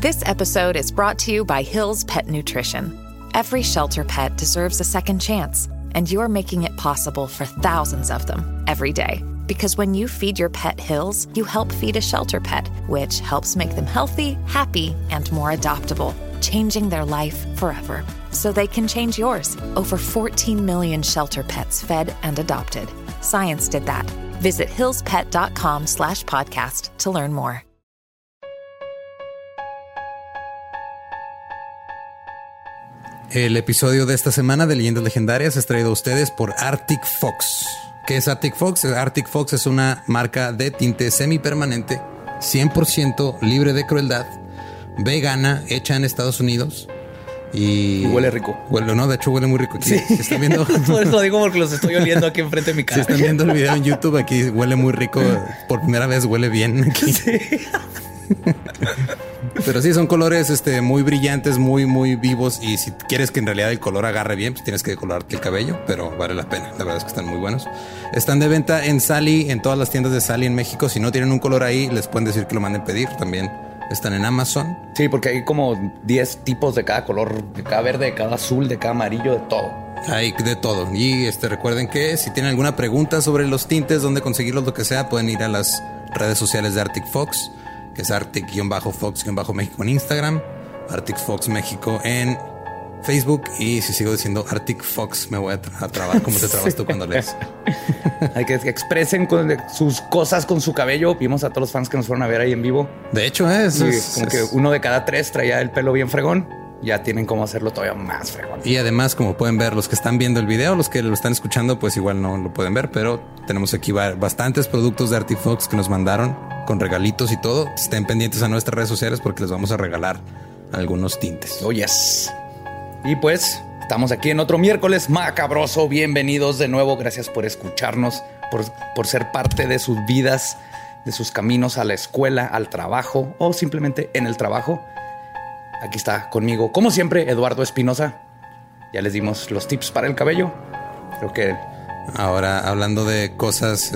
This episode is brought to you by Hill's Pet Nutrition. Every shelter pet deserves a second chance, and you're making it possible for thousands of them every day. Because when you feed your pet Hill's, you help feed a shelter pet, which helps make them healthy, happy, and more adoptable, changing their life forever. So they can change yours. Over 14 million shelter pets fed and adopted. Science did that. Visit hillspet.com/podcast to learn more. El episodio de esta semana de Leyendas Legendarias es traído a ustedes por Arctic Fox. ¿Qué es Arctic Fox? Arctic Fox es una marca de tinte semipermanente, 100% libre de crueldad, vegana, hecha en Estados Unidos. Y huele rico. No, de hecho huele muy rico aquí. Sí. Si están viendo... Por eso lo digo, porque los estoy oliendo aquí enfrente de mi cara. Si están viendo el video en YouTube, aquí huele muy rico. Por primera vez huele bien aquí. Sí. Pero sí, son colores muy brillantes, muy vivos. Y si quieres que en realidad el color agarre bien, pues tienes que decolorarte el cabello, pero vale la pena. La verdad es que están muy buenos. Están de venta en Sally, en todas las tiendas de Sally en México. Si no tienen un color ahí, les pueden decir que lo manden pedir. También están en Amazon. Sí, porque hay como 10 tipos de cada color, de cada verde, de cada azul, de cada amarillo, de todo. Hay de todo. Y recuerden que si tienen alguna pregunta sobre los tintes, dónde conseguirlos, lo que sea, pueden ir a las redes sociales de Arctic Fox, que es Arctic-Fox-México en Instagram, Arctic Fox México en Facebook. Y si sigo diciendo Arctic Fox, me voy a trabar como te trabas tú cuando lees. Hay que expresen sus cosas con su cabello. Vimos a todos los fans que nos fueron a ver ahí en vivo. De hecho, que uno de cada 3 traía el pelo bien fregón. Ya tienen cómo hacerlo todavía más fregón. Y además, como pueden ver, los que están viendo el video, los que lo están escuchando, pues igual no lo pueden ver, pero tenemos aquí bastantes productos de Arctic Fox que nos mandaron con regalitos y todo. Estén pendientes a nuestras redes sociales porque les vamos a regalar algunos tintes. Oh, yes. Y pues estamos aquí en otro miércoles macabroso. Bienvenidos de nuevo. Gracias por escucharnos, por ser parte de sus vidas, de sus caminos a la escuela, al trabajo o simplemente en el trabajo. Aquí está conmigo, como siempre, Eduardo Espinosa. Ya les dimos los tips para el cabello. Creo que... Ahora, hablando de cosas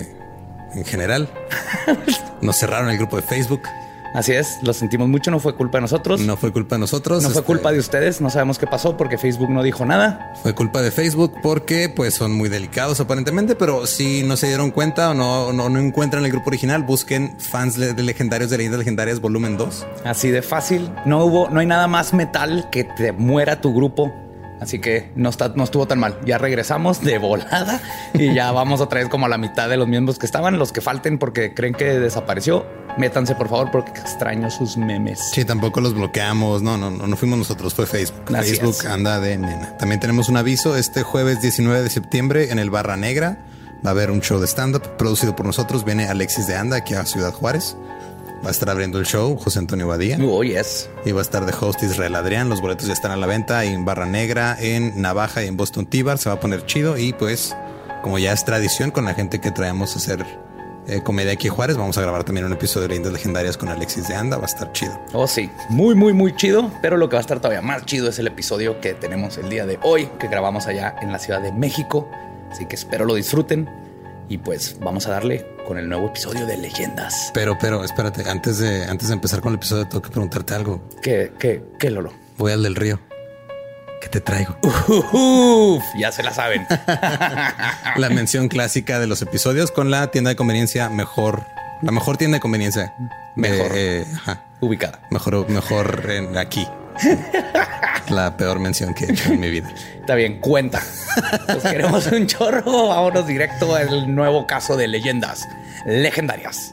en general, nos cerraron el grupo de Facebook. Así es, lo sentimos mucho, no fue culpa de nosotros. No fue culpa de nosotros. No fue culpa de ustedes, no sabemos qué pasó porque Facebook no dijo nada. Fue culpa de Facebook porque pues son muy delicados aparentemente, pero si no se dieron cuenta o no encuentran el grupo original, busquen Fans de Legendarios de Leyendas Legendarias volumen 2. Así de fácil, no hay nada más metal que te muera tu grupo. Así que no estuvo tan mal. Ya regresamos de volada y ya vamos otra vez como a la mitad de los miembros que estaban. Los que falten porque creen que desapareció, métanse por favor porque extraño sus memes. Sí, tampoco los bloqueamos. No fuimos nosotros, fue Facebook. Así Facebook es. Anda de nena. También tenemos un aviso. Este jueves 19 de septiembre en el Barra Negra va a haber un show de stand-up producido por nosotros. Viene Alexis de Anda aquí a Ciudad Juárez. Va a estar abriendo el show José Antonio Badía. Oh, yes. Y va a estar de host Israel Adrián. Los boletos ya están a la venta en Barra Negra, en Navaja y en Boston Tea Bar. Se va a poner chido. Y pues, como ya es tradición con la gente que traemos a hacer comedia aquí en Juárez, vamos a grabar también un episodio de Leyendas Legendarias con Alexis de Anda. Va a estar chido. Oh, sí. Muy chido. Pero lo que va a estar todavía más chido es el episodio que tenemos el día de hoy, que grabamos allá en la Ciudad de México. Así que espero lo disfruten. Y pues vamos a darle con el nuevo episodio de Leyendas. Pero espérate, antes de empezar con el episodio tengo que preguntarte algo. ¿Qué, Lolo? Voy al del río. ¿Qué te traigo? Ya se la saben. La mención clásica de los episodios con la tienda de conveniencia la mejor tienda de conveniencia. Ubicada. Mejor aquí. La peor mención que he hecho en mi vida. Está bien, cuenta. Pues queremos un chorro. Vámonos directo al nuevo caso de Leyendas Legendarias.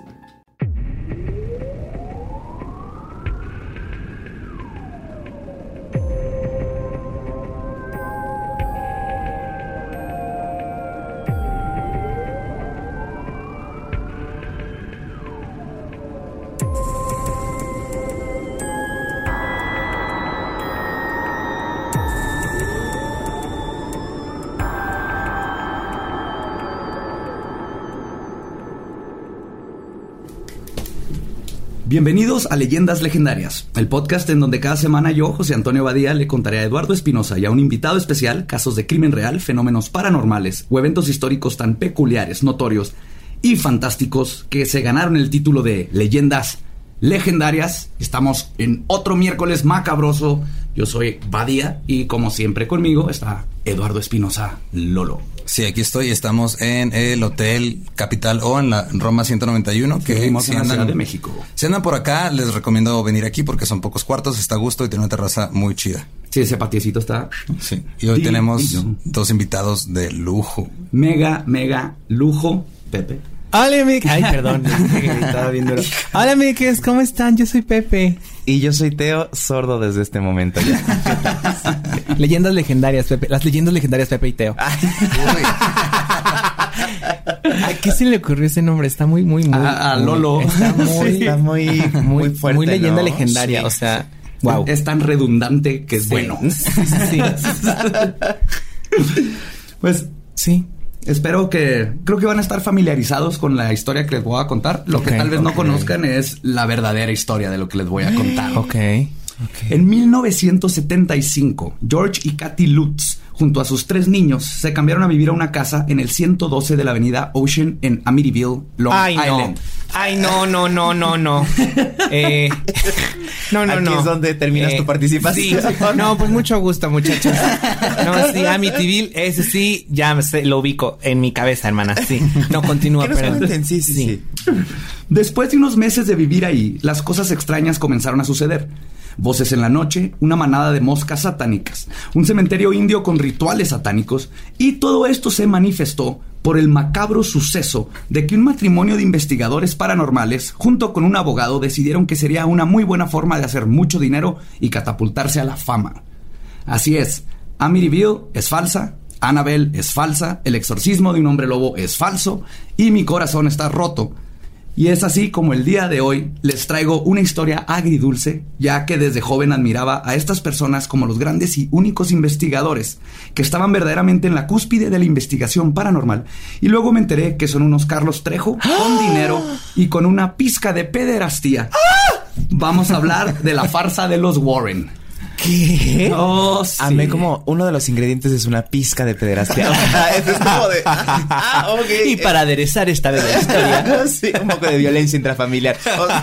Bienvenidos a Leyendas Legendarias, el podcast en donde cada semana yo, José Antonio Badía, le contaré a Eduardo Espinosa y a un invitado especial casos de crimen real, fenómenos paranormales o eventos históricos tan peculiares, notorios y fantásticos que se ganaron el título de Leyendas legendarias. Estamos en otro miércoles macabroso. Yo soy Badía y como siempre conmigo está Eduardo Espinosa, Lolo. Sí, aquí estoy. Estamos en el Hotel Capital O en la Roma 191. Que Vivimos en la Ciudad de México. Si andan por acá, les recomiendo venir aquí porque son pocos cuartos, está a gusto y tiene una terraza muy chida. Sí, ese patiecito está... Sí, y hoy tenemos dos invitados de lujo. Mega lujo, Pepe. Hola, amigues. Ay, perdón. Estaba bien duro. Hola, amigues. ¿Cómo están? Yo soy Pepe. Y yo soy Teo, sordo desde este momento ya. Leyendas legendarias, Pepe. Las leyendas legendarias, Pepe y Teo. ¿A qué se le ocurrió ese nombre? Está muy... A Lolo. Está muy fuerte, muy leyenda ¿no? legendaria. Sí. O sea, wow. Es tan redundante que es bueno. Sí. Pues sí. Creo que van a estar familiarizados con la historia que les voy a contar. Lo que tal vez no conozcan es la verdadera historia de lo que les voy a contar. Ok. En 1975, George y Kathy Lutz, junto a sus 3 niños, se cambiaron a vivir a una casa en el 112 de la avenida Ocean en Amityville, Long Island. Ay, no. No. Aquí es donde terminas tu participación. Sí. No, pues mucho gusto, muchachos. No, sí, Amityville, ese sí, ya lo ubico en mi cabeza, hermana. Sí. No, continúa, pero... Sí. Después de unos meses de vivir ahí, las cosas extrañas comenzaron a suceder. Voces en la noche, una manada de moscas satánicas, un cementerio indio con rituales satánicos, y todo esto se manifestó por el macabro suceso de que un matrimonio de investigadores paranormales, junto con un abogado, decidieron que sería una muy buena forma de hacer mucho dinero y catapultarse a la fama. Así es, Amityville es falsa, Annabelle es falsa, el exorcismo de un hombre lobo es falso, y mi corazón está roto. Y es así como el día de hoy les traigo una historia agridulce, ya que desde joven admiraba a estas personas como los grandes y únicos investigadores que estaban verdaderamente en la cúspide de la investigación paranormal. Y luego me enteré que son unos Carlos Trejo con dinero y con una pizca de pederastía. Vamos a hablar de la farsa de los Warren. ¿Qué? Oh, sí. Amé como uno de los ingredientes es una pizca de pederastia. Eso es como de... ok. Y para aderezar esta bella historia... Sí, un poco de violencia intrafamiliar.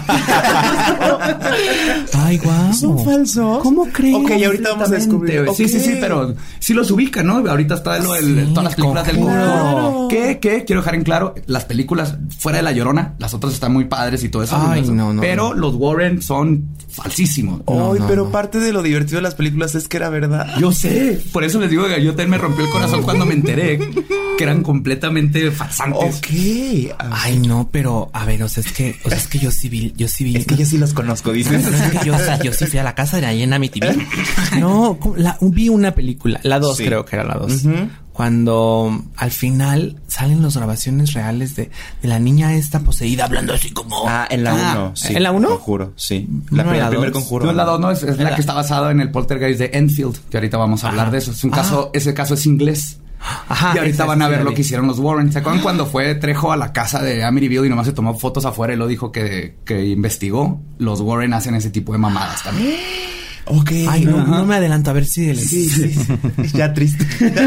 Ay, guau. ¿Son falsos? ¿Cómo crees? Ok, ahorita vamos a descubrir. Okay. Sí, pero sí los ubican, ¿no? Ahorita está todas las películas del Conjuro. Que quiero dejar en claro, las películas fuera de La Llorona, las otras están muy padres y todo eso. Ay, no. Pero los Warren son falsísimos. Ay, pero parte de lo divertido de las películas es que era verdad. Yo sé, por eso les digo que yo también me rompió el corazón cuando me enteré que eran completamente farsantes. Ok. Ay, no, pero a ver, o sea, es que yo sí vi. Es que yo sí los conozco, dices. Es que yo sí fui a la casa de ahí en Amityville. No, vi una película, la 2 sí. Creo que era la 2. Cuando al final salen las grabaciones reales de la niña esta poseída hablando así como... En la 1. Sí. ¿En la 1? Conjuro, sí. No, El la primer dos. conjuro. No, la 2 no, es la que está basada en el poltergeist de Enfield, que ahorita vamos a hablar de eso. Es un caso, ese caso es inglés. Ajá, y ahorita van a ver lo que hicieron los Warren. ¿Se acuerdan cuando fue Trejo a la casa de Amityville y nomás se tomó fotos afuera y lo dijo que investigó? Los Warren hacen ese tipo de mamadas también. Ok. Ay, no me adelanto a ver si... Sí. Ya triste.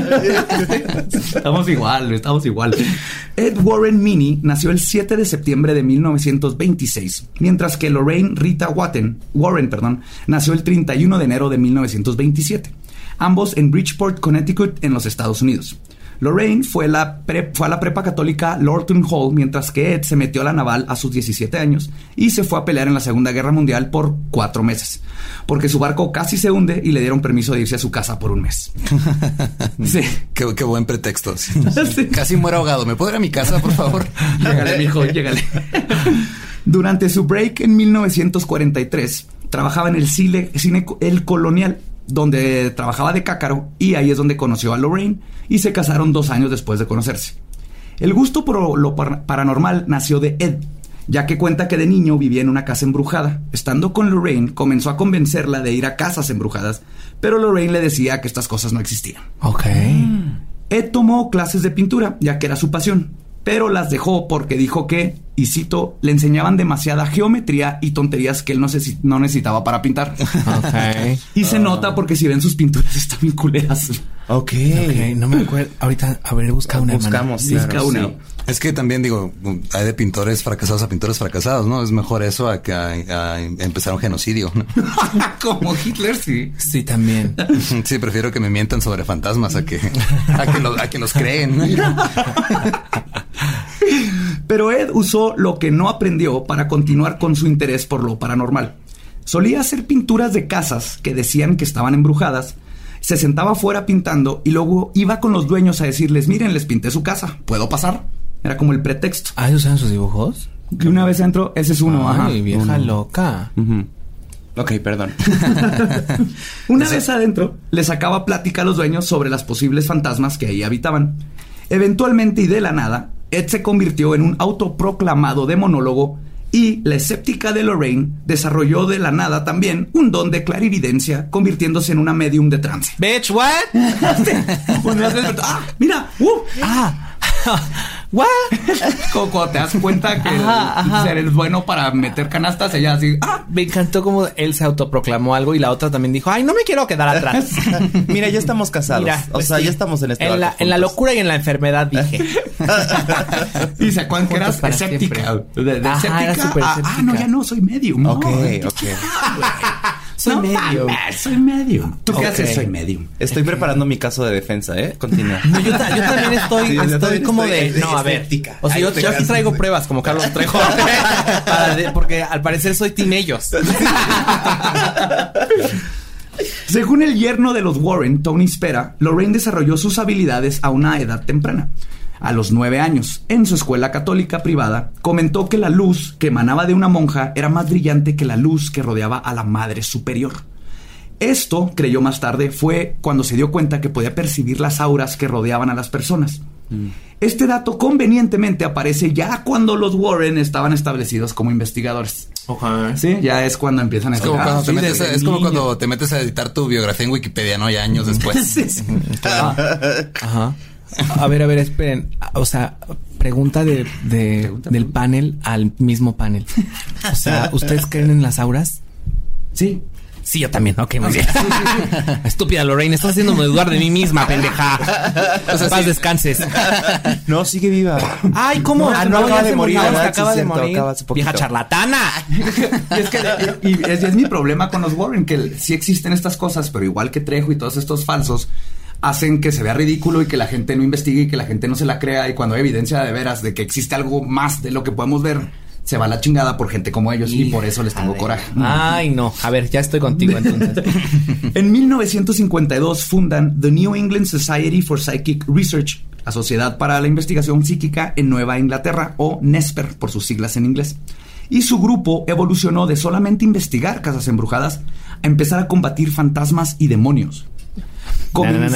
Estamos igual. Ed Warren Meany nació el 7 de septiembre de 1926, mientras que Lorraine Rita Warren nació el 31 de enero de 1927. Ambos en Bridgeport, Connecticut, en los Estados Unidos. Lorraine fue a la prepa católica Lorton Hall, mientras que Ed se metió a la naval a sus 17 años y se fue a pelear en la Segunda Guerra Mundial por 4 meses, porque su barco casi se hunde y le dieron permiso de irse a su casa por un mes. Sí. Qué buen pretexto. Sí. Casi muero ahogado. ¿Me puedo ir a mi casa, por favor? Llégale, mijo, llégale. Durante su break en 1943, trabajaba en el cine El Colonial, donde trabajaba de cácaro, y ahí es donde conoció a Lorraine y se casaron 2 años después de conocerse. El gusto por lo paranormal nació de Ed, ya que cuenta que de niño vivía en una casa embrujada. Estando con Lorraine, comenzó a convencerla de ir a casas embrujadas, pero Lorraine le decía que estas cosas no existían. Ok. Ed tomó clases de pintura, ya que era su pasión, pero las dejó porque dijo que, y cito, le enseñaban demasiada geometría y tonterías que él no necesitaba para pintar. Ok. Y se nota porque si ven sus pinturas están bien culeras. Ok. No me acuerdo. Ahorita, a ver, busca una. Buscamos, Busca una. Sí. Es que también digo, hay de pintores fracasados a pintores fracasados, ¿no? Es mejor eso a que a empezar un genocidio, ¿no? Como Hitler, sí. Sí, también. Sí, prefiero que me mientan sobre fantasmas a que los creen, ¿no? Pero Ed usó lo que no aprendió para continuar con su interés por lo paranormal. Solía hacer pinturas de casas que decían que estaban embrujadas. Se sentaba afuera pintando y luego iba con los dueños a decirles, miren, les pinté su casa, ¿puedo pasar? Era como el pretexto. Ah, ¿usaban sus dibujos? Que una vez entro, ese es uno. Ay, vieja loca. Ok, perdón. Una vez adentro, le sacaba plática a los dueños sobre las posibles fantasmas que ahí habitaban. Eventualmente y de la nada, Ed se convirtió en un autoproclamado demonólogo y la escéptica de Lorraine desarrolló de la nada también un don de clarividencia, convirtiéndose en una medium de trance. Bitch, what? Mira, What? como cuando te das cuenta que eres bueno para meter canastas, ella así. Me encantó como él se autoproclamó algo y la otra también dijo, ay, no me quiero quedar atrás. Mira, ya estamos casados. Mira, o sea, sí. ya estamos en este barco en la juntos. locura y en la enfermedad dije. Y se acuerdan que eras Juntos para escéptica. De Ajá, escéptica era súper escéptica. no, ya no, soy medium. No, Ok. soy medium. Soy medium. ¿Tú qué Ok. haces? Soy medium. Estoy preparando mi caso de defensa, ¿eh? Continúa. No, yo también estoy, Sí, yo estoy también como estoy de... No, a ver. escéptica. O sea, yo aquí traigo pruebas como Carlos Trejo. Porque al parecer soy team ellos. Según el yerno de los Warren, Tony Spera, Lorraine desarrolló sus habilidades a una edad temprana. A los 9 años, en su escuela católica privada, comentó que la luz que emanaba de una monja era más brillante que la luz que rodeaba a la Madre Superior. Esto, creyó más tarde, fue cuando se dio cuenta que podía percibir las auras que rodeaban a las personas. Este dato convenientemente aparece ya cuando los Warren estaban establecidos como investigadores. Sí, ya es cuando empiezan a Es como, cuando te sí, metes, desde es como niño. cuando te metes a editar tu biografía en Wikipedia, ¿no? Ya años después. Sí, sí. Ajá. A ver, esperen. O sea, pregunta del panel al mismo panel. O sea, ¿ustedes creen en las auras? Sí. Sí, yo también. Ok, muy bien. Estúpida Lorraine, estás haciéndome dudar de mí misma, pendeja. O sea, paz descanses. No, sigue viva. Ay, ¿cómo? No, acaba de morir, ¿verdad? ¿verdad? Acaba Sí, de cierto, morir. acaba hace poquito. Vieja charlatana. Y es que es mi problema con los Warren, que sí existen estas cosas, pero igual que Trejo y todos estos falsos, hacen que se vea ridículo y que la gente no investigue y que la gente no se la crea. Y cuando hay evidencia de veras de que existe algo más de lo que podemos ver, se va a la chingada por gente como ellos y por eso les tengo coraje. Ay, no. A ver, ya estoy contigo entonces. En 1952 fundan The New England Society for Psychic Research, la Sociedad para la Investigación Psíquica en Nueva Inglaterra, o NESPER por sus siglas en inglés. Y su grupo evolucionó de solamente investigar casas embrujadas a empezar a combatir fantasmas y demonios. ¿Cómo me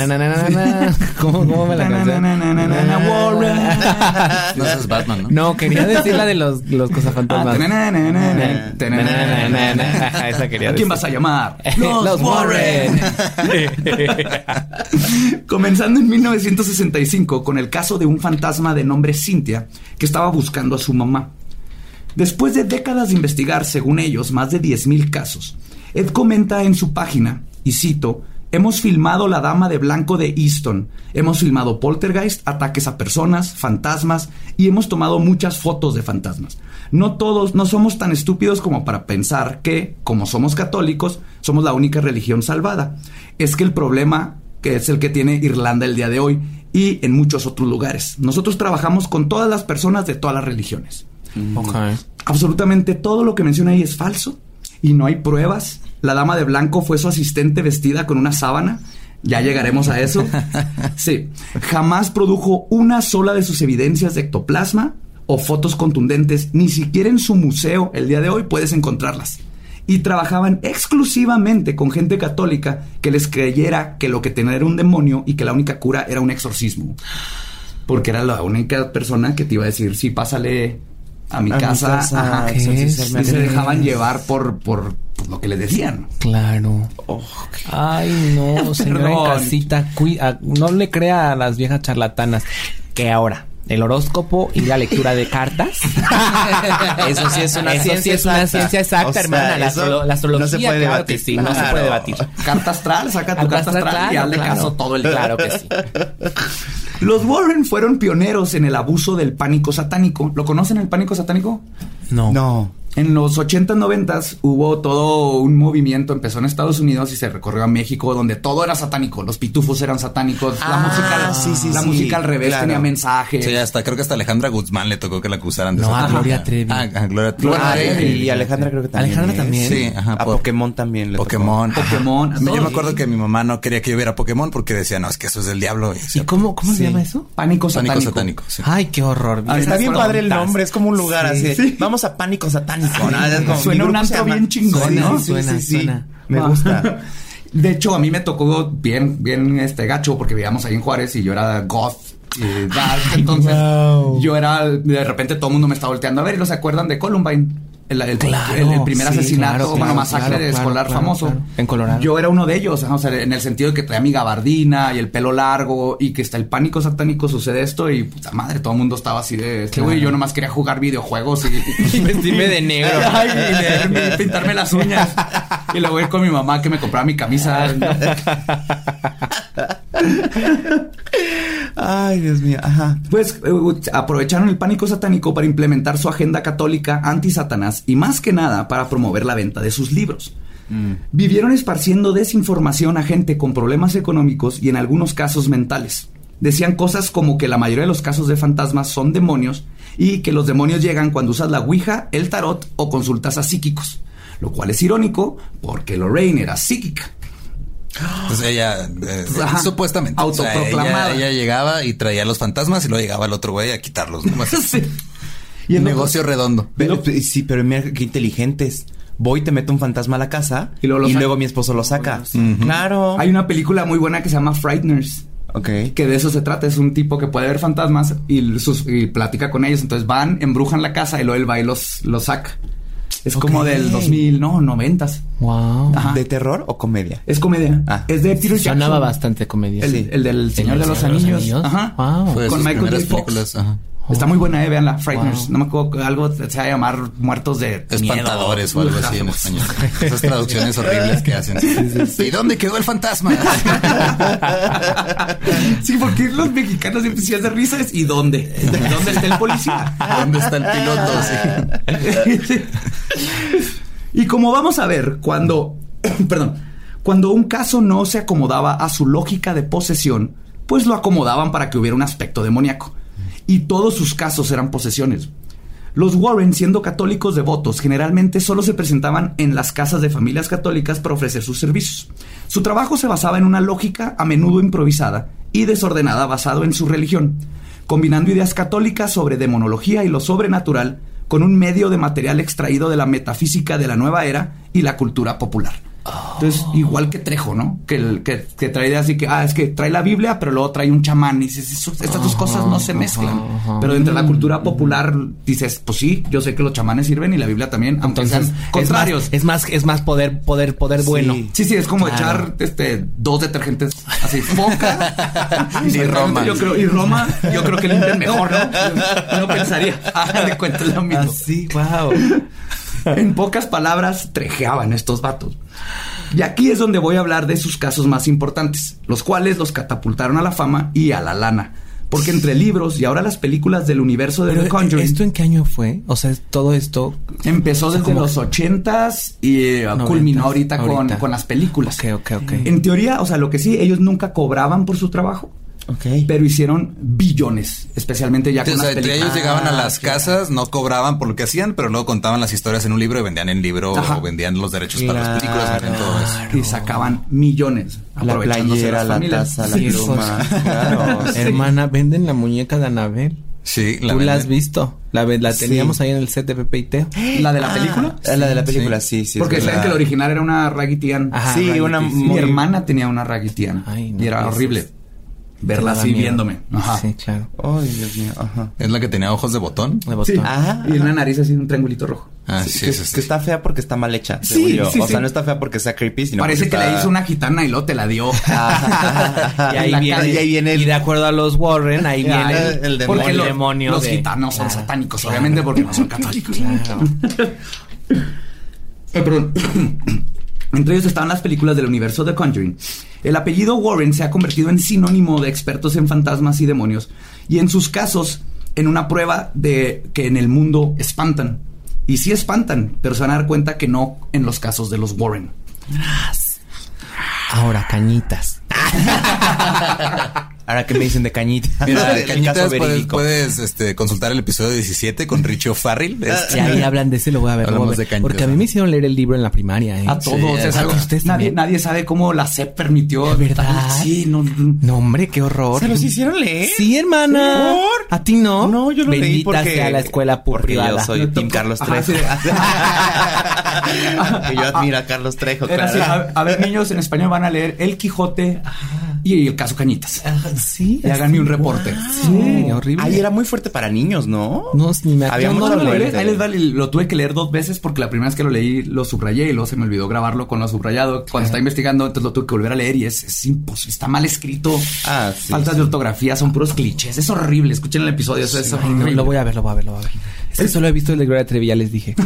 la canción? Warren. No, eso es Batman, ¿no? No, quería decir la de los cazafantasmas. Esa quería ¿A quién decir. vas a llamar? Los Warren. Comenzando en 1965 con el caso de un fantasma de nombre Cynthia que estaba buscando a su mamá. Después de décadas de investigar, según ellos, más de 10,000 casos, Ed comenta en su página, y cito: hemos filmado La Dama de Blanco de Easton, hemos filmado poltergeist, ataques a personas, fantasmas, y hemos tomado muchas fotos de fantasmas. No somos tan estúpidos como para pensar que, como somos católicos, somos la única religión salvada. Es que el problema que es el que tiene Irlanda el día de hoy y en muchos otros lugares. Nosotros trabajamos con todas las personas de todas las religiones. Okay. Absolutamente todo lo que menciona ahí es falso y no hay pruebas. La Dama de Blanco fue su asistente vestida con una sábana. Ya llegaremos a eso. Sí. Jamás produjo una sola de sus evidencias de ectoplasma o fotos contundentes. Ni siquiera en su museo el día de hoy puedes encontrarlas. Y trabajaban exclusivamente con gente católica que les creyera que lo que tenía era un demonio y que la única cura era un exorcismo. Porque era la única persona que te iba a decir, sí, pásale a mi casa. Ajá, ¿qué es? y se dejaban llevar por lo que les decían. Claro. Ay, no, señora en casita, no le crea a las viejas charlatanas. Que ahora, el horóscopo y la lectura de cartas. Eso sí es una Eso ciencia sí es una exacta. ciencia exacta, O sea, hermana. La eso astrología, no se puede claro debatir. que sí, no se Claro. puede debatir. Carta astral, saca tu carta astral y hazle caso todo el día. Claro que sí. Los Warren fueron pioneros en el abuso del pánico satánico. ¿Lo conocen, el pánico satánico? No. En los 80s, 90s hubo todo un movimiento, empezó en Estados Unidos y se recorrió a México, donde todo era satánico. Los pitufos eran satánicos, la música al revés tenía mensajes. Sí, creo que hasta Alejandra Guzmán le tocó que la acusaran de a Gloria Trevi. Gloria Trevi. Y Alejandra creo que también. Alejandra también. Sí, ajá. A Pokémon también le Pokémon. Pokémon. Yo me acuerdo que mi mamá no quería que yo viera Pokémon porque decía, no, es que eso es del diablo. ¿Y cómo se llama eso? Pánico satánico. Sí. Ay, qué horror. Está bien padre el nombre, es como un lugar así. Sí. Vamos a Pánico Satánico. Suena un antro bien chingón, ¿no? Suena. Me gusta. De hecho, a mí me tocó bien gacho porque vivíamos ahí en Juárez y yo era goth y dark. Entonces, yo era, de repente todo el mundo me estaba volteando a ver y no se acuerdan de Columbine. El primer asesinato, masacre de escolar famoso. Claro. En Colorado. Yo era uno de ellos, o sea, en el sentido de que traía mi gabardina y el pelo largo y que está el pánico satánico, sucede esto y puta madre, todo el mundo estaba así de güey, yo nomás quería jugar videojuegos y vestirme de negro. Y pintarme las uñas. Y luego ir con mi mamá que me compraba mi camisa. Ay, Dios mío. Ajá. Pues aprovecharon el pánico satánico para implementar su agenda católica anti-Satanás y más que nada para promover la venta de sus libros. Vivieron esparciendo desinformación a gente con problemas económicos y en algunos casos mentales. Decían cosas como que la mayoría de los casos de fantasmas son demonios y que los demonios llegan cuando usas la ouija, el tarot o consultas a psíquicos. Lo cual es irónico porque Lorraine era psíquica. Pues ella, supuestamente, autoproclamada. Ella llegaba y traía los fantasmas y luego llegaba el otro güey a quitarlos. ¿No? Sí. Y el negocio redondo. Pero mira qué inteligentes. Voy, te meto un fantasma a la casa y luego mi esposo lo saca. Claro. Hay una película muy buena que se llama Frighteners. Okay. Que de eso se trata. Es un tipo que puede ver fantasmas y platica con ellos. Entonces van, embrujan la casa y luego él va y los saca. Es como del 2000, no, 90s. Wow. Ajá. ¿De terror o comedia? Es comedia. Es de Peter Jackson. Sonaba bastante comedia. El del Señor de los Anillos. Ajá. Wow. Fue de con sus Michael J. Fox. películas. Ajá. Está muy buena, veanla, Frighteners. Wow. No me acuerdo, algo se va a llamar Muertos de Espantadores miedo. o algo así en español. Esas traducciones horribles que hacen. Sí. ¿Y dónde quedó el fantasma? Sí, porque los mexicanos siempre se hacen risas. ¿Y dónde? ¿Dónde está el policía? ¿Dónde está el piloto? Sí. Y como vamos a ver, cuando un caso no se acomodaba a su lógica de posesión, pues lo acomodaban para que hubiera un aspecto demoníaco. Y todos sus casos eran posesiones. Los Warren, siendo católicos devotos, generalmente solo se presentaban en las casas de familias católicas para ofrecer sus servicios. Su trabajo se basaba en una lógica a menudo improvisada y desordenada basado en su religión, combinando ideas católicas sobre demonología y lo sobrenatural con un medio de material extraído de la metafísica de la nueva era y la cultura popular. Entonces, igual que Trejo, ¿no? Que trae ideas así que, es que trae la Biblia, pero luego trae un chamán. Y dices, estas dos cosas no se mezclan. Pero dentro de la cultura popular dices, pues sí, yo sé que los chamanes sirven y la Biblia también, aunque sean contrarios. Es más poder bueno. Sí, es como echar 2 detergentes así, Foca y Roma. Yo creo que limpian mejor, ¿no? Yo pensaría, de cuenta es lo mismo. Así, wow. En pocas palabras, trejeaban estos vatos. Y aquí es donde voy a hablar de sus casos más importantes, los cuales los catapultaron a la fama y a la lana. Porque entre libros y ahora las películas del universo de The Conjuring... ¿Esto en qué año fue? O sea, todo esto... Empezó desde los 80s y culminó ahorita con las películas. Ok. En teoría, o sea, lo que sí, ellos nunca cobraban por su trabajo. Okay. Pero hicieron billones, especialmente ya con las películas. Ellos llegaban a las casas, no cobraban por lo que hacían, pero luego contaban las historias en un libro y vendían el libro o vendían los derechos para las películas, vendían todo eso. Y sacaban millones. La playera, la taza, la pluma. Claro. Hermana, venden la muñeca de Anabel. Sí, ¿Tú la has visto? La teníamos ahí en el set de Pepe y Teo. ¿La de la película? La de la película, sí. Porque saben que el original era una Raggedy Ann. Sí, mi hermana tenía una Raggedy Ann. Y era horrible verla así viéndome. Ajá. Sí, claro. Ay, Dios mío. Ajá. ¿Es la que tenía ojos de botón? Sí. Ajá. Y una nariz así, un triangulito rojo. Que está fea porque está mal hecha. Sí. O sea, no está fea porque sea creepy, sino parece que la hizo una gitana y luego te la dio. Y ahí viene y de acuerdo a los Warren, ahí viene el demonio. Porque los gitanos son satánicos, obviamente, porque no son católicos. Claro. Perdón. Entre ellos estaban las películas del universo The Conjuring. El apellido Warren se ha convertido en sinónimo de expertos en fantasmas y demonios, y en sus casos, en una prueba de que en el mundo espantan. Y sí espantan, pero se van a dar cuenta que no en los casos de los Warren. Ahora, cañitas. Ahora, ¿qué me dicen de cañitas? Mira, de cañitas puedes consultar el episodio 17 con Richie O'Farrell. Y ahí hablan de ese, lo voy a ver. Hablamos de cañitas. Porque a mí me hicieron leer el libro en la primaria. A todos. Sí, es algo, nadie sabe cómo la SEP permitió. ¿Verdad? Sí, no. No, hombre, qué horror. ¿Se los hicieron leer? Sí, hermana. ¿Por? ¿A ti no? No, yo lo leí porque... Bendita sea la escuela privada. Yo soy Me Team tocó. Carlos Ajá, Trejo. sí. Que yo admiro a Carlos Trejo, Era así, claro. a ver, niños, en español van a leer El Quijote y el caso Cañitas. Sí. Y háganme un reporte. Sí, horrible. Ahí era muy fuerte para niños, ¿no? No, ni me Había acuerdo. mucho No, fuerte. ahí les va, lo tuve que leer 2 veces porque la primera vez que lo leí lo subrayé y luego se me olvidó grabarlo con lo subrayado. Cuando estaba investigando, entonces lo tuve que volver a leer y es imposible. Está mal escrito. Ah, sí. Faltas de ortografía, son puros clichés. Es horrible. Escuchen el episodio. Eso es Ay, horrible. no, lo voy a ver. Es que solo he visto el de Gloria Trevi, ya les dije.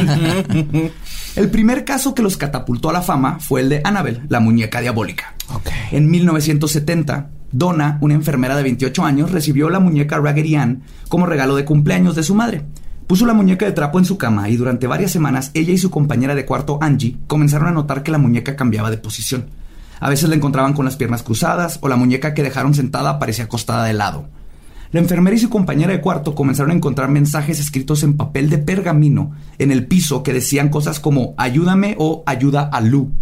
El primer caso que los catapultó a la fama fue el de Annabelle, la muñeca diabólica. Ok. En 1970, Donna, una enfermera de 28 años, recibió la muñeca Raggedy Ann como regalo de cumpleaños de su madre. Puso la muñeca de trapo en su cama y durante varias semanas ella y su compañera de cuarto, Angie, comenzaron a notar que la muñeca cambiaba de posición. A veces la encontraban con las piernas cruzadas o la muñeca que dejaron sentada parecía acostada de lado. La enfermera y su compañera de cuarto comenzaron a encontrar mensajes escritos en papel de pergamino en el piso que decían cosas como ayúdame o ayuda a Lou.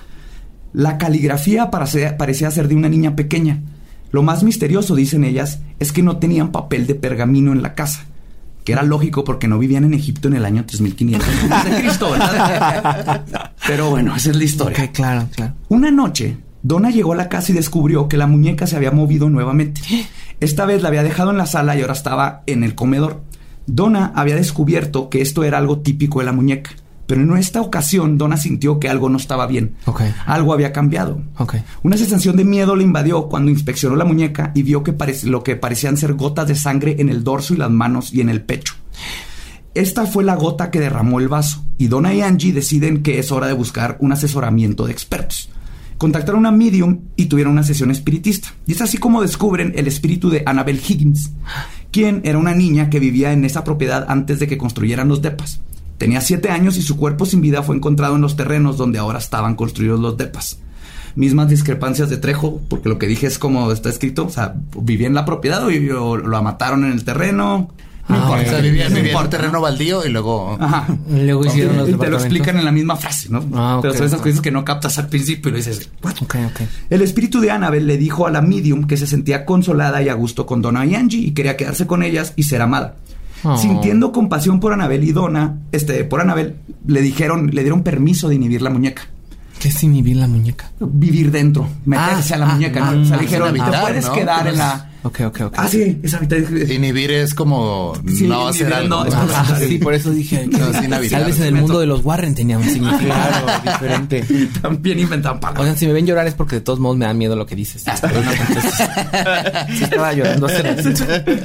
La caligrafía parecía ser de una niña pequeña. Lo más misterioso, dicen ellas, es que no tenían papel de pergamino en la casa. Que era lógico porque no vivían en Egipto en el año 3500 antes de Cristo, ¿verdad? Pero bueno, esa es la historia. Ok, claro. Una noche, Donna llegó a la casa y descubrió que la muñeca se había movido nuevamente. Esta vez la había dejado en la sala y ahora estaba en el comedor. Donna había descubierto que esto era algo típico de la muñeca. Pero en esta ocasión, Donna sintió que algo no estaba bien. Ok. Algo había cambiado. Ok. Una sensación de miedo le invadió cuando inspeccionó la muñeca y vio que lo que parecían ser gotas de sangre en el dorso y las manos y en el pecho. Esta fue la gota que derramó el vaso, y Donna y Angie deciden que es hora de buscar un asesoramiento de expertos. Contactaron a una medium y tuvieron una sesión espiritista. Y es así como descubren el espíritu de Annabelle Higgins, quien era una niña que vivía en esa propiedad antes de que construyeran los depas. Tenía 7 años y su cuerpo sin vida fue encontrado en los terrenos donde ahora estaban construidos los depas. Mismas discrepancias de Trejo, porque lo que dije es como está escrito, o sea, vivía en la propiedad o lo mataron en el terreno. No importa, o sea, vivía en un importa. terreno baldío y luego... Ajá. Luego hicieron los y te lo departamentos. explican en la misma frase, ¿no? Ah, ok, pero son esas ok. cosas que no captas al principio y lo dices, ¿what? Ok. El espíritu de Annabelle le dijo a la medium que se sentía consolada y a gusto con Donna y Angie y quería quedarse con ellas y ser amada. Oh. Sintiendo compasión por Annabelle y Donna, por Annabelle, le dieron permiso de inhibir la muñeca. ¿Qué es inhibir la muñeca? Vivir dentro, meterse a la muñeca, ¿no? O sea, le dijeron, habitar, te puedes ¿no? quedar en la... Ok. Ah, sí, es habitar. Inhibir es como Sí, no hacer inhibir, algo. no, es Ajá. como- Sí, por eso dije que No, sin habitar. tal vez en el mundo de los Warren tenía un significado diferente. También inventaban palabras. Oigan, si me ven llorar es porque de todos modos me da miedo lo que dices. Pero no, entonces, sí estaba llorando hace ratito.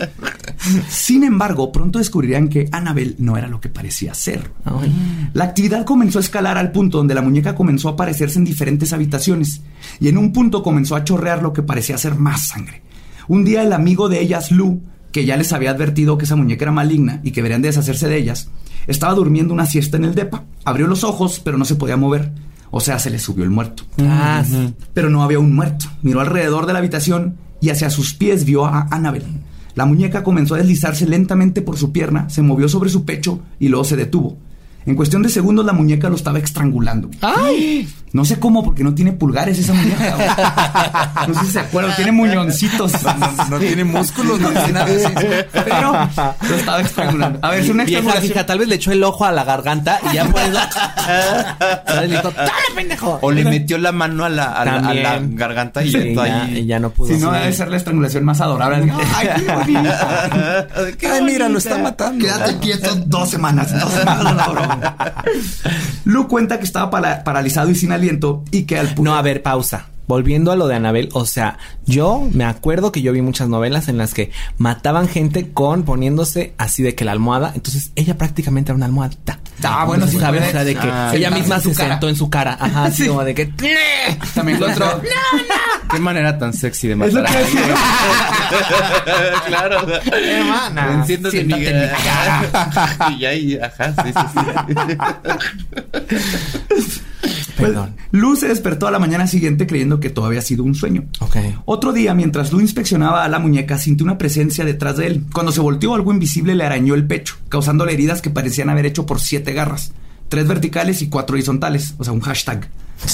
Sin embargo, pronto descubrirían que Annabelle no era lo que parecía ser. Ay. La actividad comenzó a escalar al punto donde la muñeca comenzó a aparecerse en diferentes habitaciones y en un punto comenzó a chorrear lo que parecía ser más sangre. Un día el amigo de ellas, Lou, que ya les había advertido que esa muñeca era maligna y que deberían de deshacerse de ellas, estaba durmiendo una siesta en el depa. Abrió los ojos, pero no se podía mover. O sea, se le subió el muerto. Ah, sí. Pero no había un muerto. Miró alrededor de la habitación y hacia sus pies vio a Annabelle. La muñeca comenzó a deslizarse lentamente por su pierna, se movió sobre su pecho y luego se detuvo. En cuestión de segundos la muñeca lo estaba estrangulando. ¡Ay! No sé cómo, porque no tiene pulgares esa muñeca. No sé si se acuerdan, tiene muñoncitos. No tiene músculos, no tiene nada así. Pero lo estaba estrangulando. A ver, es una Vieja, estrangulación. hija, tal vez le echó el ojo a la garganta y ya pues... Le dijo, ¡dale, pendejo! O le metió la mano a la También. garganta y Sí, entró ya, ahí. y ya no pudo. Si no, Sí. debe ser la estrangulación más adorable. Ay, qué bonita. Ay, mira, lo está matando. Quédate quieto 2 semanas. 2 semanas la broma. Lu cuenta que estaba paralizado y sin aliento y que al No, a ver, pausa. volviendo a lo de Annabelle, o sea, yo me acuerdo que yo vi muchas novelas en las que mataban gente poniéndose así de que la almohada, entonces ella prácticamente era una almohadita. Bueno, sí, ¿sabes? O sea, de que ella misma se sentó en su cara. Ajá, así como de que... También lo otro... Qué manera tan sexy de matar a alguien. Claro. Hermana, siéntate en mi cara. Y ahí, ajá, sí. Perdón. Lou se despertó a la mañana siguiente creyendo que todo había sido un sueño. Ok. Otro día, mientras Lou inspeccionaba a la muñeca, sintió una presencia detrás de él. Cuando se volteó, algo invisible le arañó el pecho, causándole heridas que parecían haber hecho por 7 garras. 3 verticales y 4 horizontales. O sea, un hashtag.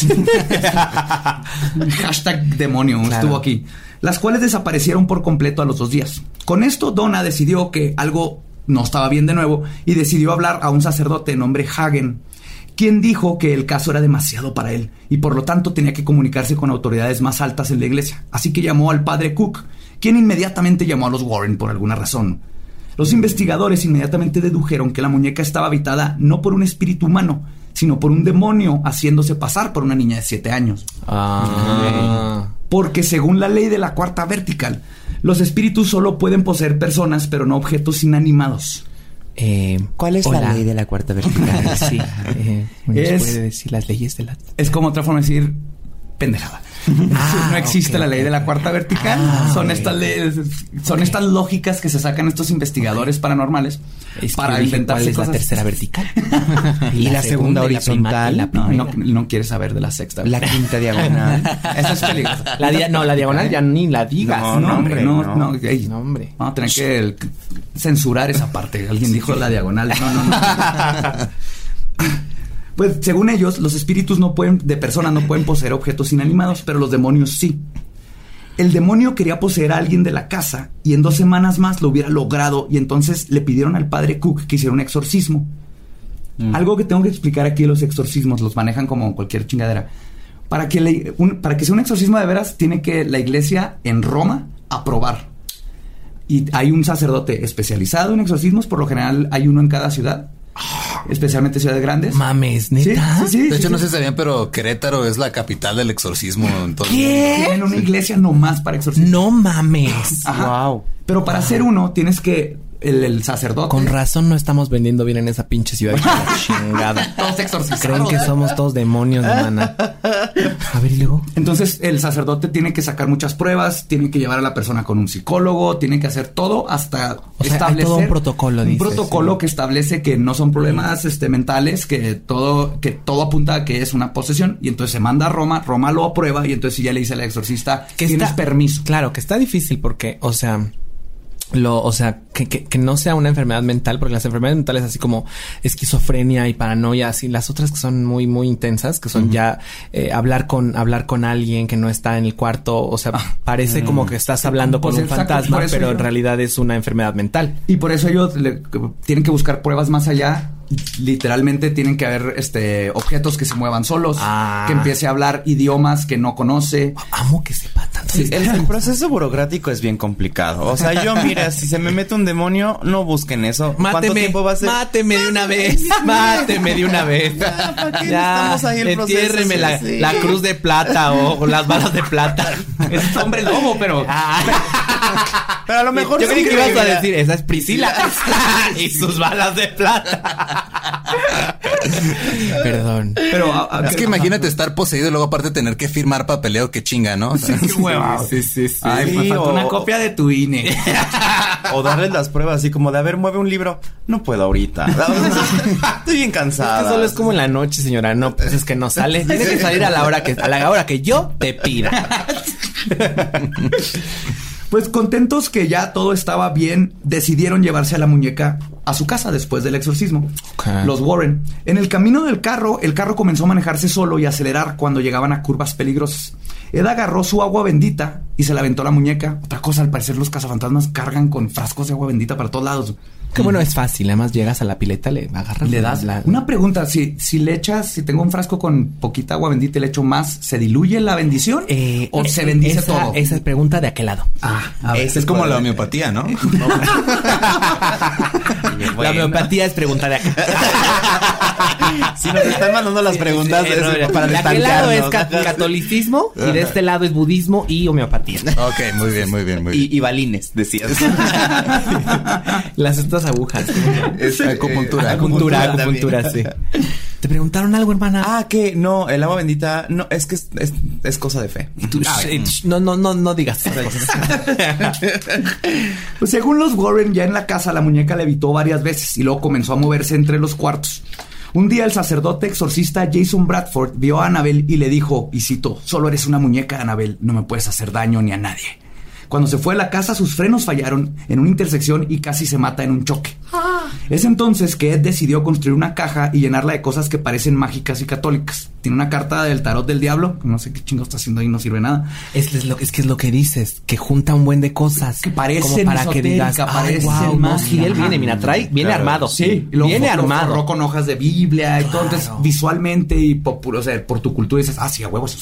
Hashtag demonio, claro. Estuvo aquí. Las cuales desaparecieron por completo a los 2 días. Con esto, Donna decidió que algo no estaba bien de nuevo y decidió hablar a un sacerdote de nombre Hagen, quien dijo que el caso era demasiado para él y por lo tanto tenía que comunicarse con autoridades más altas en la iglesia. Así que llamó al padre Cook, quien inmediatamente llamó a los Warren por alguna razón. Los investigadores inmediatamente dedujeron que la muñeca estaba habitada no por un espíritu humano, sino por un demonio haciéndose pasar por una niña de 7 años. Porque según la ley de la cuarta vertical, los espíritus solo pueden poseer personas, pero no objetos inanimados. ¿Cuál es la ley de la cuarta vertical? Sí. ¿Nos puede decir las leyes de la... Es como otra forma de decir pendejada. No existe la ley de la cuarta vertical. Son estas leyes, son estas lógicas que se sacan estos investigadores paranormales para inventar cuál es la tercera vertical. Y la segunda horizontal. No quieres saber de la sexta. La quinta diagonal. Eso es peligroso. La diagonal ya ni la digas. No, hombre. Vamos a tener que censurar esa parte. Alguien dijo la diagonal. No. Pues según ellos, los espíritus de personas no pueden poseer objetos inanimados, pero los demonios sí. El demonio quería poseer a alguien de la casa y en 2 semanas más lo hubiera logrado y entonces le pidieron al padre Cook que hiciera un exorcismo. Algo que tengo que explicar aquí, los exorcismos los manejan como cualquier chingadera. Para que sea un exorcismo de veras, tiene que la iglesia en Roma aprobar. Y hay un sacerdote especializado en exorcismos, por lo general hay uno en cada ciudad. Especialmente ciudades grandes. Mames, ¿neta? Sí. De hecho, no sé si sabían, pero Querétaro es la capital del exorcismo. ¿Qué? Tienen una iglesia nomás para exorcismo. No mames. Ajá. Wow. Pero para hacer uno tienes que el sacerdote. Con razón no estamos vendiendo bien en esa pinche ciudad. Chingada. Todos exorcizados. Creen que somos todos demonios, hermana. A ver, y luego. Entonces el sacerdote tiene que sacar muchas pruebas, tiene que llevar a la persona con un psicólogo, tiene que hacer todo hasta establecer hay todo un protocolo. Un protocolo que establece que no son problemas mentales, que todo apunta a que es una posesión y entonces se manda a Roma lo aprueba y entonces ya le dice al exorcista que tienes permiso. Claro, que está difícil porque, que no sea una enfermedad mental, porque las enfermedades mentales así como esquizofrenia y paranoia, así las otras que son muy, muy intensas, que son ya hablar con alguien que no está en el cuarto, o sea, parece como que estás hablando con un fantasma, pero en realidad es una enfermedad mental. Y por eso ellos tienen que buscar pruebas más allá. Literalmente tienen que haber objetos que se muevan solos, que empiece a hablar idiomas que no conoce. Amo que sepa tanto. Sí, el proceso burocrático es bien complicado. O sea, mira, si se me mete un demonio, no busquen eso. ¿Cuánto tiempo va a ser? Máteme de una vez. Máteme de una vez. Ya, estamos ahí el entiérreme la cruz de plata o las balas de plata. Es hombre lobo, pero a lo mejor yo creí que ibas a decir, esa es Priscila y sus balas de plata. Perdón. Pero es que imagínate estar poseído y luego aparte tener que firmar papeleo, que chinga, ¿no? O sea, sí, Ay, me falta una copia de tu INE. O darles las pruebas así como de, a ver, mueve un libro. No puedo ahorita. Estoy bien cansada. Es que solo es como en la noche, señora. No, pues es que no sale. Tiene que salir a la hora que yo te pida. Pues contentos que ya todo estaba bien, decidieron llevarse a la muñeca a su casa después del exorcismo. Okay. Los Warren. En el camino del carro, el carro comenzó a manejarse solo y a acelerar cuando llegaban a curvas peligrosas. Ed agarró su agua bendita y se la aventó a la muñeca. Otra cosa, al parecer los cazafantasmas cargan con frascos de agua bendita para todos lados. Que bueno, es fácil. Además llegas a la pileta, le agarras. Le das una pregunta. Si tengo un frasco con poquita agua bendita y le echo más, ¿se diluye la bendición? ¿O se bendice todo? Esa es pregunta de aquel lado. Es como la homeopatía, ¿no? La homeopatía es pregunta de acá. Si nos están mandando las preguntas para de aquel lado es catolicismo y de este lado es budismo y homeopatía. Ok, muy bien. Y balines, decías. Las estas agujas. Acupuntura. Acupuntura, sí. ¿Te preguntaron algo, hermana? Ah, que no, el agua bendita, no, es que es cosa de fe. No digas. Pues según los Warren, ya en la casa la muñeca levitó varias veces y luego comenzó a moverse entre los cuartos. Un día el sacerdote exorcista Jason Bradford vio a Annabelle y le dijo, y cito, solo eres una muñeca, Annabelle, no me puedes hacer daño ni a nadie. Cuando se fue a la casa, sus frenos fallaron en una intersección y casi se mata en un choque. Es entonces que Ed decidió construir una caja y llenarla de cosas que parecen mágicas y católicas. Tiene una carta del tarot del diablo, no sé qué chingo está haciendo ahí, no sirve nada. Es que es lo que dices, que junta un buen de cosas. Que parece como para que digas, parece wow, no, sí, él viene, mira, viene armado. Sí, viene armado. Forró con hojas de Biblia y todo. Entonces, visualmente y por tu cultura dices, sí, a huevos.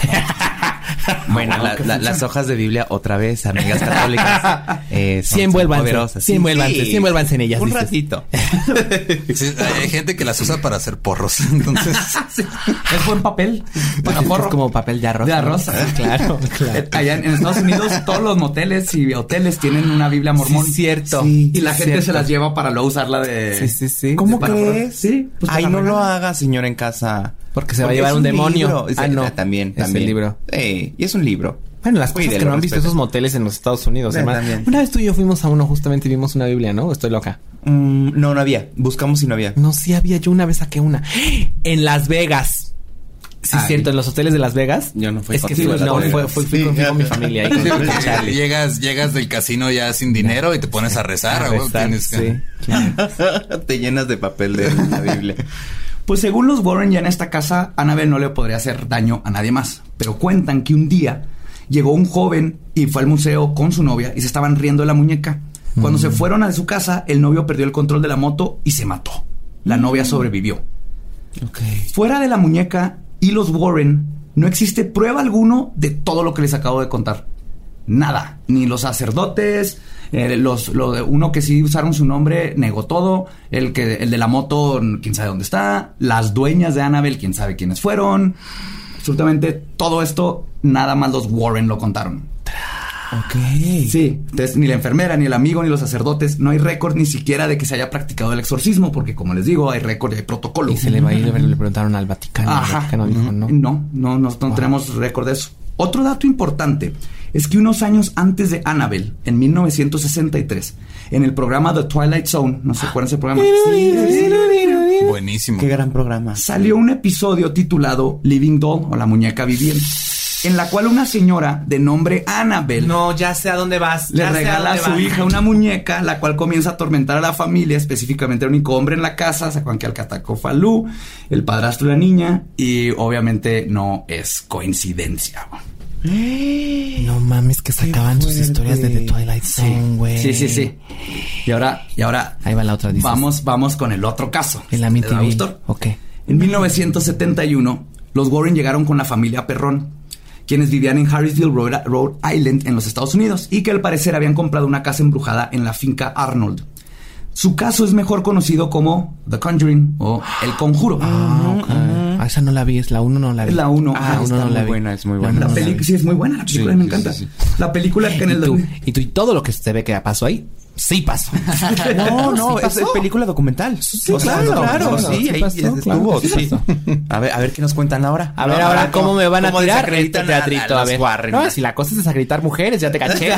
Bueno, las hojas de Biblia otra vez, amigas católicas. Sí, envuélvanse en ellas. Un dices. ratito. Sí, hay gente que las usa para hacer porros. Entonces, Es buen papel. Para porro. Es como papel de arroz. De arroz. Claro. Allá en Estados Unidos, todos los moteles y hoteles tienen una Biblia mormón. Sí, cierto. Sí, y la gente se las lleva para luego usarla de... Sí. ¿Cómo para crees? Sí. Pues Ay, para no regalar. lo haga, señor, en casa. Porque se va a llevar un demonio. No. También. Es el libro. Y es un libro. Bueno, las cosas Cuídelo, que no han visto respete. esos moteles en los Estados Unidos, hermano. También. Una vez tú y yo fuimos a uno, justamente vimos una Biblia, ¿no? Estoy loca. No había. Buscamos y no había. No, sí había. Yo una vez saqué una. En Las Vegas. Sí, es cierto, en los hoteles de Las Vegas. Yo no fui. Es que fui con mi familia. Ahí con Charlie. llegas del casino ya sin dinero y te pones a rezar. güey, tienes que... Sí, claro. Te llenas de papel de la Biblia. Pues según los Warren, ya en esta casa, Annabelle no le podría hacer daño a nadie más. Pero cuentan que un día llegó un joven y fue al museo con su novia y se estaban riendo de la muñeca. Cuando se fueron a su casa, el novio perdió el control de la moto y se mató. La novia sobrevivió. Okay. Fuera de la muñeca y los Warren, no existe prueba alguno de todo lo que les acabo de contar. Nada. Ni los sacerdotes, uno que sí usaron su nombre negó todo. El de la moto, quién sabe dónde está. Las dueñas de Annabelle, quién sabe quiénes fueron. Absolutamente todo esto, nada más los Warren lo contaron. Ok. Sí, entonces ni la enfermera, ni el amigo, ni los sacerdotes, no hay récord ni siquiera de que se haya practicado el exorcismo, porque como les digo, hay récord y hay protocolo. Y se le va a ir, le preguntaron al Vaticano. Ajá. El Vaticano dijo, No tenemos récord de eso. Otro dato importante es que unos años antes de Annabelle, en 1963, en el programa The Twilight Zone, ¿no se acuerdan ese programa? Buenísimo. Qué gran programa. Salió un episodio titulado Living Doll o la muñeca viviente, en la cual una señora de nombre Annabelle No, ya sé a dónde vas. le regala a su hija una muñeca, la cual comienza a atormentar a la familia, específicamente al único hombre en la casa, Sacuan que Alcataco Falú, el padrastro de la niña, y obviamente no es coincidencia. No mames, que sacaban sus historias de The Twilight Zone, güey. Sí. Y ahora Ahí va la otra. Dices. vamos con el otro caso. El ¿Te da Amityville. gusto? Ok. En 1971, los Warren llegaron con la familia Perrón, quienes vivían en Harrisville, Rhode Island, en los Estados Unidos, y que al parecer habían comprado una casa embrujada en la finca Arnold. Su caso es mejor conocido como The Conjuring o El Conjuro. Ok. Esa no la vi, es la 1, no la vi. Es la 1. Ah, uno no la vi. Buena, es muy buena. La película sí es muy buena, la película me encanta. Sí. La película que en el Y todo lo que se ve que pasó ahí, sí pasó. No, ¿Sí es pasó? película documental. Sí, claro, sí, ahí pasó, estuvo. claro que sí Sí. A ver qué nos cuentan ahora. A ver, ahora, ¿cómo me van a tirar este desacreditan teatrito? a A los ver. Warren? No, si la cosa es desacreditar mujeres, ya te caché.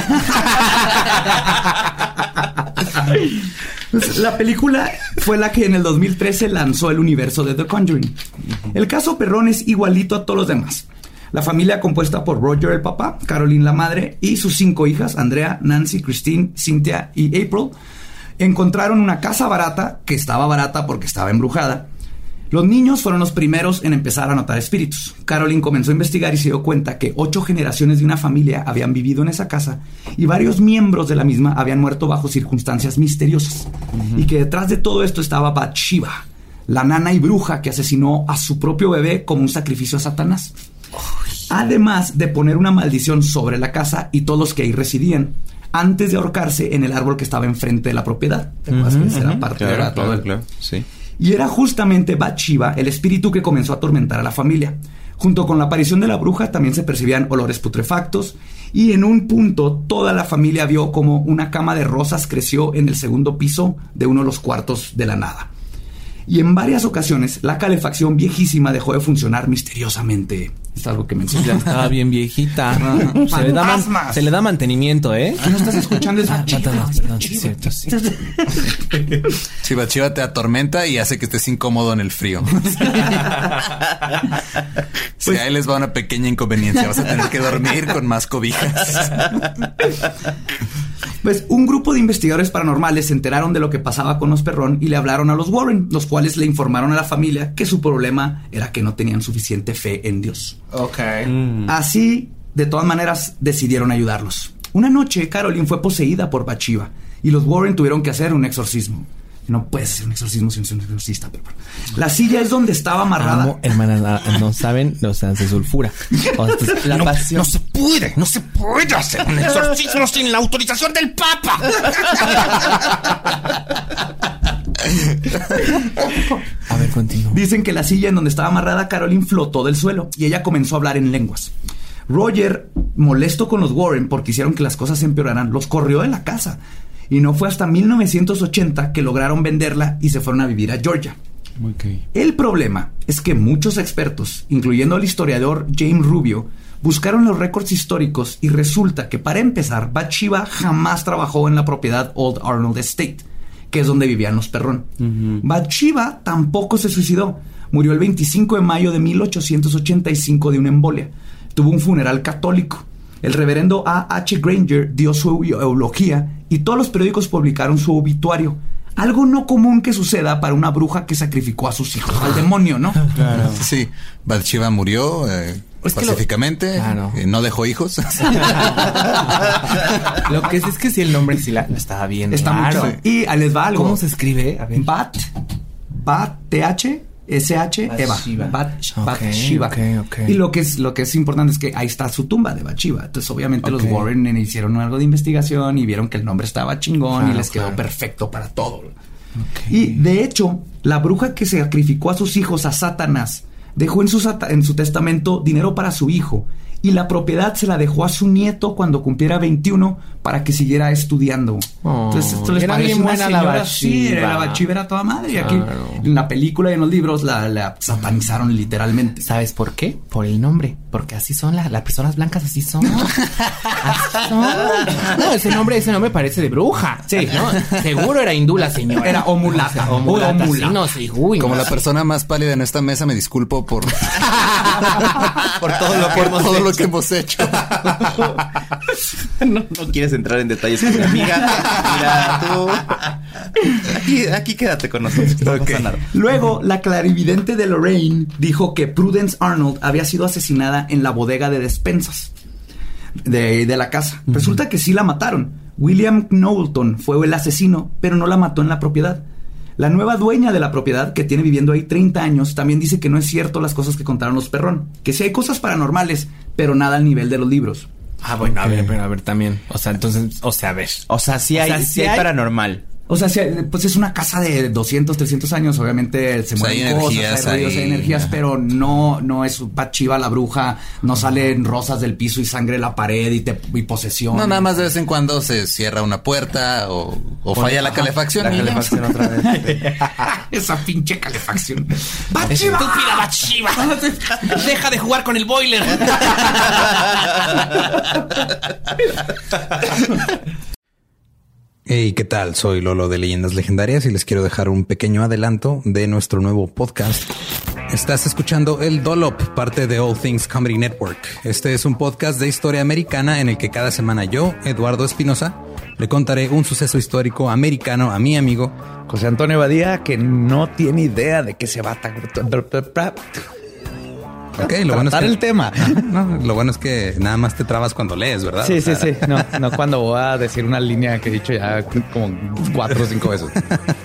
La película fue la que en el 2013 lanzó el universo de The Conjuring. El caso Perrón es igualito a todos los demás. La familia compuesta por Roger el papá, Caroline la madre y sus 5 hijas, Andrea, Nancy, Christine, Cynthia y April, encontraron una casa barata, que estaba barata porque estaba embrujada. Los niños fueron los primeros en empezar a notar espíritus. Caroline comenzó a investigar y se dio cuenta que 8 generaciones de una familia habían vivido en esa casa y varios miembros de la misma habían muerto bajo circunstancias misteriosas. Y que detrás de todo esto estaba Bathsheba, la nana y bruja que asesinó a su propio bebé como un sacrificio a Satanás. Además de poner una maldición sobre la casa y todos los que ahí residían, antes de ahorcarse en el árbol que estaba enfrente de la propiedad. ¿Te acuerdas que esa era parte de todo el... Claro, sí. Y era justamente Bathsheba el espíritu que comenzó a atormentar a la familia. Junto con la aparición de la bruja también se percibían olores putrefactos y en un punto toda la familia vio como una cama de rosas creció en el segundo piso de uno de los cuartos de la nada. Y en varias ocasiones la calefacción viejísima dejó de funcionar misteriosamente. Es algo que mencioné. Ya estaba bien viejita. Se le da mantenimiento, ¿eh? ¿No estás escuchando eso? Perdón, sí, cierto, sí. Chiva te atormenta y hace que estés incómodo en el frío. Si ahí les va una pequeña inconveniencia. Vas a tener que dormir con más cobijas. Pues un grupo de investigadores paranormales se enteraron de lo que pasaba con los Perrón y le hablaron a los Warren, los cuales le informaron a la familia que su problema era que no tenían suficiente fe en Dios. Ok. Así, de todas maneras, decidieron ayudarlos. Una noche, Caroline fue poseída por Bathsheba y los Warren tuvieron que hacer un exorcismo. No puedes hacer un exorcismo sin ser un exorcista, pero la silla es donde estaba amarrada. Amo, hermanas, no saben, o sea, se sulfura. O sea, la pasión. No se puede hacer un exorcismo sin la autorización del Papa. A ver, continúa. Dicen que la silla en donde estaba amarrada Caroline flotó del suelo y ella comenzó a hablar en lenguas. Roger, molesto con los Warren porque hicieron que las cosas empeoraran, los corrió de la casa. Y no fue hasta 1980 que lograron venderla y se fueron a vivir a Georgia. Okay. El problema es que muchos expertos, incluyendo el historiador James Rubio, buscaron los récords históricos y resulta que, para empezar, Bathsheba jamás trabajó en la propiedad Old Arnold Estate, que es donde vivían los Perrón. Bathsheba tampoco se suicidó. Murió el 25 de mayo de 1885 de una embolia. Tuvo un funeral católico. El reverendo A.H. Granger dio su eulogía y todos los periódicos publicaron su obituario. Algo no común que suceda para una bruja que sacrificó a sus hijos al demonio, ¿no? Claro. Sí, Bathsheba murió pacíficamente, no dejó hijos. Lo que es que si el nombre sí la estaba bien. Está claro. Mucho. Y les va algo. ¿Cómo se escribe? A ver. T-H-Eva. Bathsheba. Okay. Y lo que es importante es que ahí está su tumba de Bathsheba. Entonces, obviamente, los Warren hicieron algo de investigación y vieron que el nombre estaba chingón y les quedó perfecto para todo. Y de hecho, la bruja que sacrificó a sus hijos a Satanás dejó en su testamento dinero para su hijo. Y la propiedad se la dejó a su nieto cuando cumpliera 21 para que siguiera estudiando. Entonces, esto les era parece bien una buena señora. la Bathsheba. Sí, la Bathsheba era toda madre. Y aquí, en la película y en los libros, la satanizaron literalmente. ¿Sabes por qué? Por el nombre. Porque así son las personas blancas, así son. Así son. No, ese nombre parece de bruja. Sí, ¿no? Seguro era hindú la señora. Era o mulata. O mulata. Sí, no, sí. Uy, como la persona más pálida en esta mesa, me disculpo por todo lo que hemos hecho. No quieres entrar en detalles con mi amiga. Mira, tú aquí quédate con nosotros. No pasa nada. Luego, la clarividente de Lorraine dijo que Prudence Arnold había sido asesinada en la bodega de despensas de la casa. Resulta que sí la mataron. William Knowlton fue el asesino, pero no la mató en la propiedad. La nueva dueña de la propiedad, que tiene viviendo ahí 30 años, también dice que no es cierto las cosas que contaron los Perrón. Que sí hay cosas paranormales, pero nada al nivel de los libros. Ah, bueno, a ver también. O sea, entonces, a ver. O sea, sí hay paranormal. O sea, pues es una casa de 200, 300 años. Obviamente se mueven cosas, hay ruidos, hay energías, pero no es Bathsheba la bruja. No salen rosas del piso y sangre de la pared y posesión. No, nada más de vez en cuando se cierra una puerta o falla la calefacción. La calefacción otra vez. Esa pinche calefacción. ¡Bathsheba! ¡Estúpida Bathsheba! ¡Deja de jugar con el boiler! Hey, ¿qué tal? Soy Lolo de Leyendas Legendarias y les quiero dejar un pequeño adelanto de nuestro nuevo podcast. Estás escuchando El Dollop, parte de All Things Comedy Network. Este es un podcast de historia americana en el que cada semana yo, Eduardo Espinosa, le contaré un suceso histórico americano a mi amigo José Antonio Badía, que no tiene idea de qué se va a lo bueno es que el tema. No, lo bueno es que nada más te trabas cuando lees, ¿verdad? Sí, sí. No cuando voy a decir una línea que he dicho ya como 4 o 5 veces.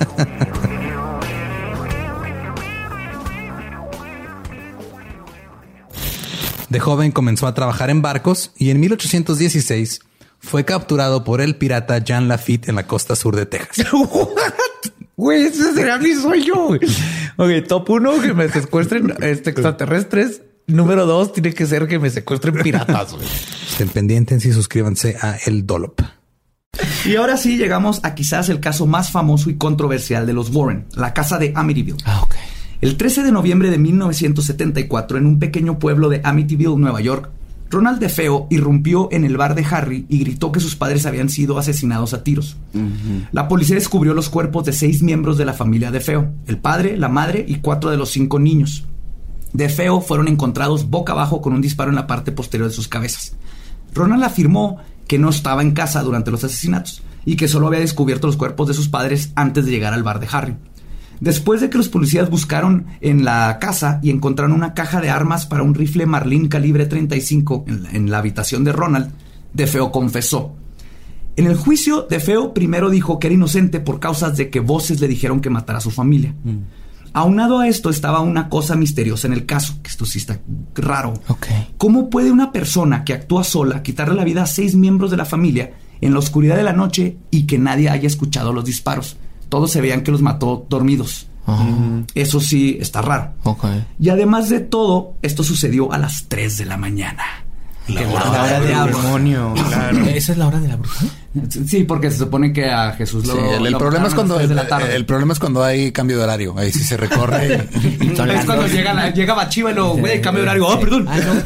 De joven comenzó a trabajar en barcos y en 1816 fue capturado por el pirata Jean Lafitte en la costa sur de Texas. Güey, ese será mi sueño. Ok, top 1, que me secuestren extraterrestres. número 2 tiene que ser que me secuestren piratas, güey. Estén pendientes y suscríbanse a El Dollop. Y ahora sí llegamos a quizás el caso más famoso y controversial de los Warren, la casa de Amityville. Ok. El 13 de noviembre de 1974, en un pequeño pueblo de Amityville, Nueva York, Ronald DeFeo irrumpió en el bar de Harry y gritó que sus padres habían sido asesinados a tiros. La policía descubrió los cuerpos de 6 miembros de la familia DeFeo, el padre, la madre y 4 de los 5 niños. DeFeo fueron encontrados boca abajo con un disparo en la parte posterior de sus cabezas. Ronald afirmó que no estaba en casa durante los asesinatos y que solo había descubierto los cuerpos de sus padres antes de llegar al bar de Harry. Después de que los policías buscaron en la casa y encontraron una caja de armas para un rifle Marlin calibre 35 en la habitación de Ronald, DeFeo confesó. En el juicio, DeFeo primero dijo que era inocente por causas de que voces le dijeron que matara a su familia. Aunado a esto estaba una cosa misteriosa en el caso, que esto sí está raro. Okay. ¿Cómo puede una persona que actúa sola quitarle la vida a 6 miembros de la familia en la oscuridad de la noche y que nadie haya escuchado los disparos? Todos se veían que los mató dormidos. Eso sí está raro. Okay. Y además de todo, esto sucedió a las 3 de la mañana. La hora del demonio, claro. ¿Esa es la hora de la bruja? Sí, porque se supone que a Jesús lo... Sí, el problema es cuando el problema es cuando hay cambio de horario. Ahí sí se recorre. Es cuando llega Bachiva y lo... Güey, cambio de horario. ¡Oh, perdón!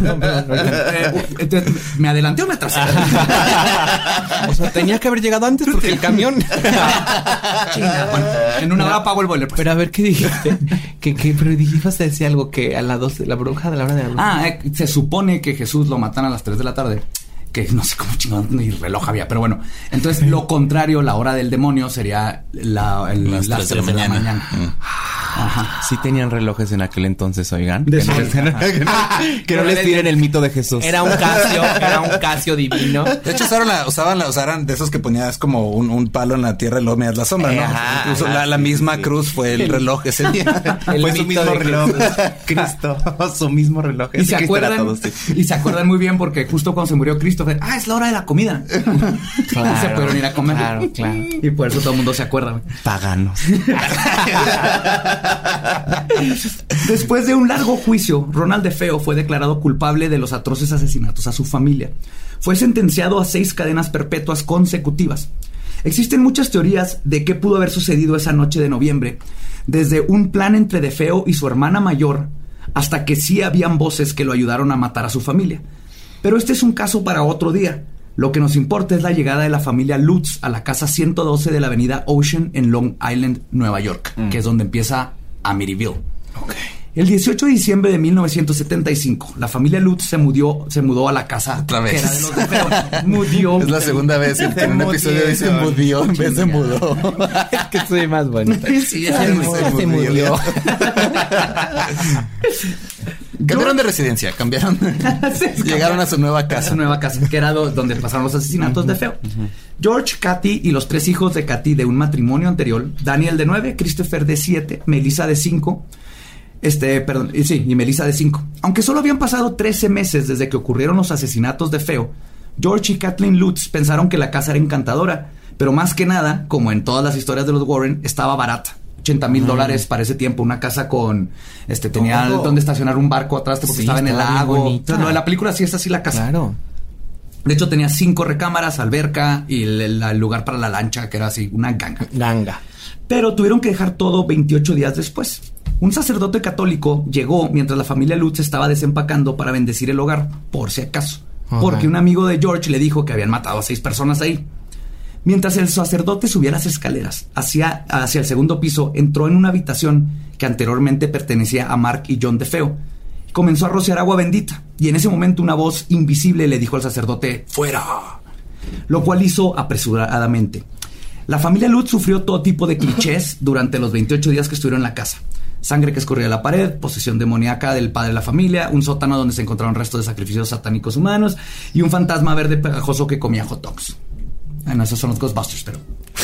¿Me adelanté o me atrasé? O sea, tenía que haber llegado antes porque el camión... Chinga, bueno, en una hora apago el boiler. Pues. Pero a ver, ¿qué dijiste? Pero dijiste decir algo que a las 12 la bruja, de la hora de la bruja. Se supone que Jesús lo matan a las 3 de la tarde. Que no sé cómo chingón ni reloj había, pero bueno. Entonces, lo contrario, la hora del demonio sería las 3 de la mañana. Ajá. Sí tenían relojes en aquel entonces, oigan. Que no les tiren el mito de Jesús. Era un Casio divino. De hecho, usaban de esos que ponías como un palo en la tierra y luego miras la sombra, ¿no? Ajá, incluso la misma cruz fue el reloj ese día. Fue su mismo reloj. Cristo, su mismo reloj. Y se acuerdan muy bien porque justo cuando se murió Cristo fue, es la hora de la comida. Claro, se pudieron ir a comer. Claro. Y por eso todo el mundo se acuerda. Paganos. Después de un largo juicio, Ronald DeFeo fue declarado culpable de los atroces asesinatos a su familia. Fue sentenciado a 6 cadenas perpetuas consecutivas. Existen muchas teorías de qué pudo haber sucedido esa noche de noviembre, desde un plan entre DeFeo y su hermana mayor, hasta que sí habían voces que lo ayudaron a matar a su familia. Pero este es un caso para otro día. Lo que nos importa es la llegada de la familia Lutz a la casa 112 de la avenida Ocean en Long Island, Nueva York, que es donde empieza Amityville. Okay. El 18 de diciembre de 1975, la familia Lutz se mudó a la casa otra vez. Que era de los DeFeo. Mudió. Es la segunda vez que en un episodio dice mudió en vez de mudó. Es que soy más bueno. Sí, se mudió. Cambiaron de residencia, llegaron a su nueva casa. A su nueva casa, que era donde pasaron los asesinatos de DeFeo. George, Kathy y los 3 hijos de Kathy de un matrimonio anterior, Daniel de 9, Christopher de 7, Melissa de 5, y Melissa de 5. Aunque solo habían pasado 13 meses desde que ocurrieron los asesinatos de DeFeo, George y Kathleen Lutz pensaron que la casa era encantadora, pero más que nada, como en todas las historias de los Warren, estaba barata. $80,000 para ese tiempo, una casa con tenía donde estacionar un barco atrás porque estaba en el lago. Entonces, lo de la película sí es así la casa. Claro. De hecho, tenía 5 recámaras, alberca y el lugar para la lancha, que era así, una ganga. Pero tuvieron que dejar todo 28 días después. Un sacerdote católico llegó mientras la familia Lutz estaba desempacando para bendecir el hogar, por si acaso. Porque un amigo de George le dijo que habían matado a 6 personas ahí. Mientras el sacerdote subía las escaleras hacia el segundo piso, entró en una habitación que anteriormente pertenecía a Mark y John DeFeo. Comenzó a rociar agua bendita, y en ese momento una voz invisible le dijo al sacerdote, ¡fuera!, lo cual hizo apresuradamente. La familia Lutz sufrió todo tipo de clichés durante los 28 días que estuvieron en la casa. Sangre que escurría de la pared, posesión demoníaca del padre de la familia, un sótano donde se encontraron restos de sacrificios satánicos humanos y un fantasma verde pegajoso que comía hot dogs. Bueno, esos son los Ghostbusters, pero...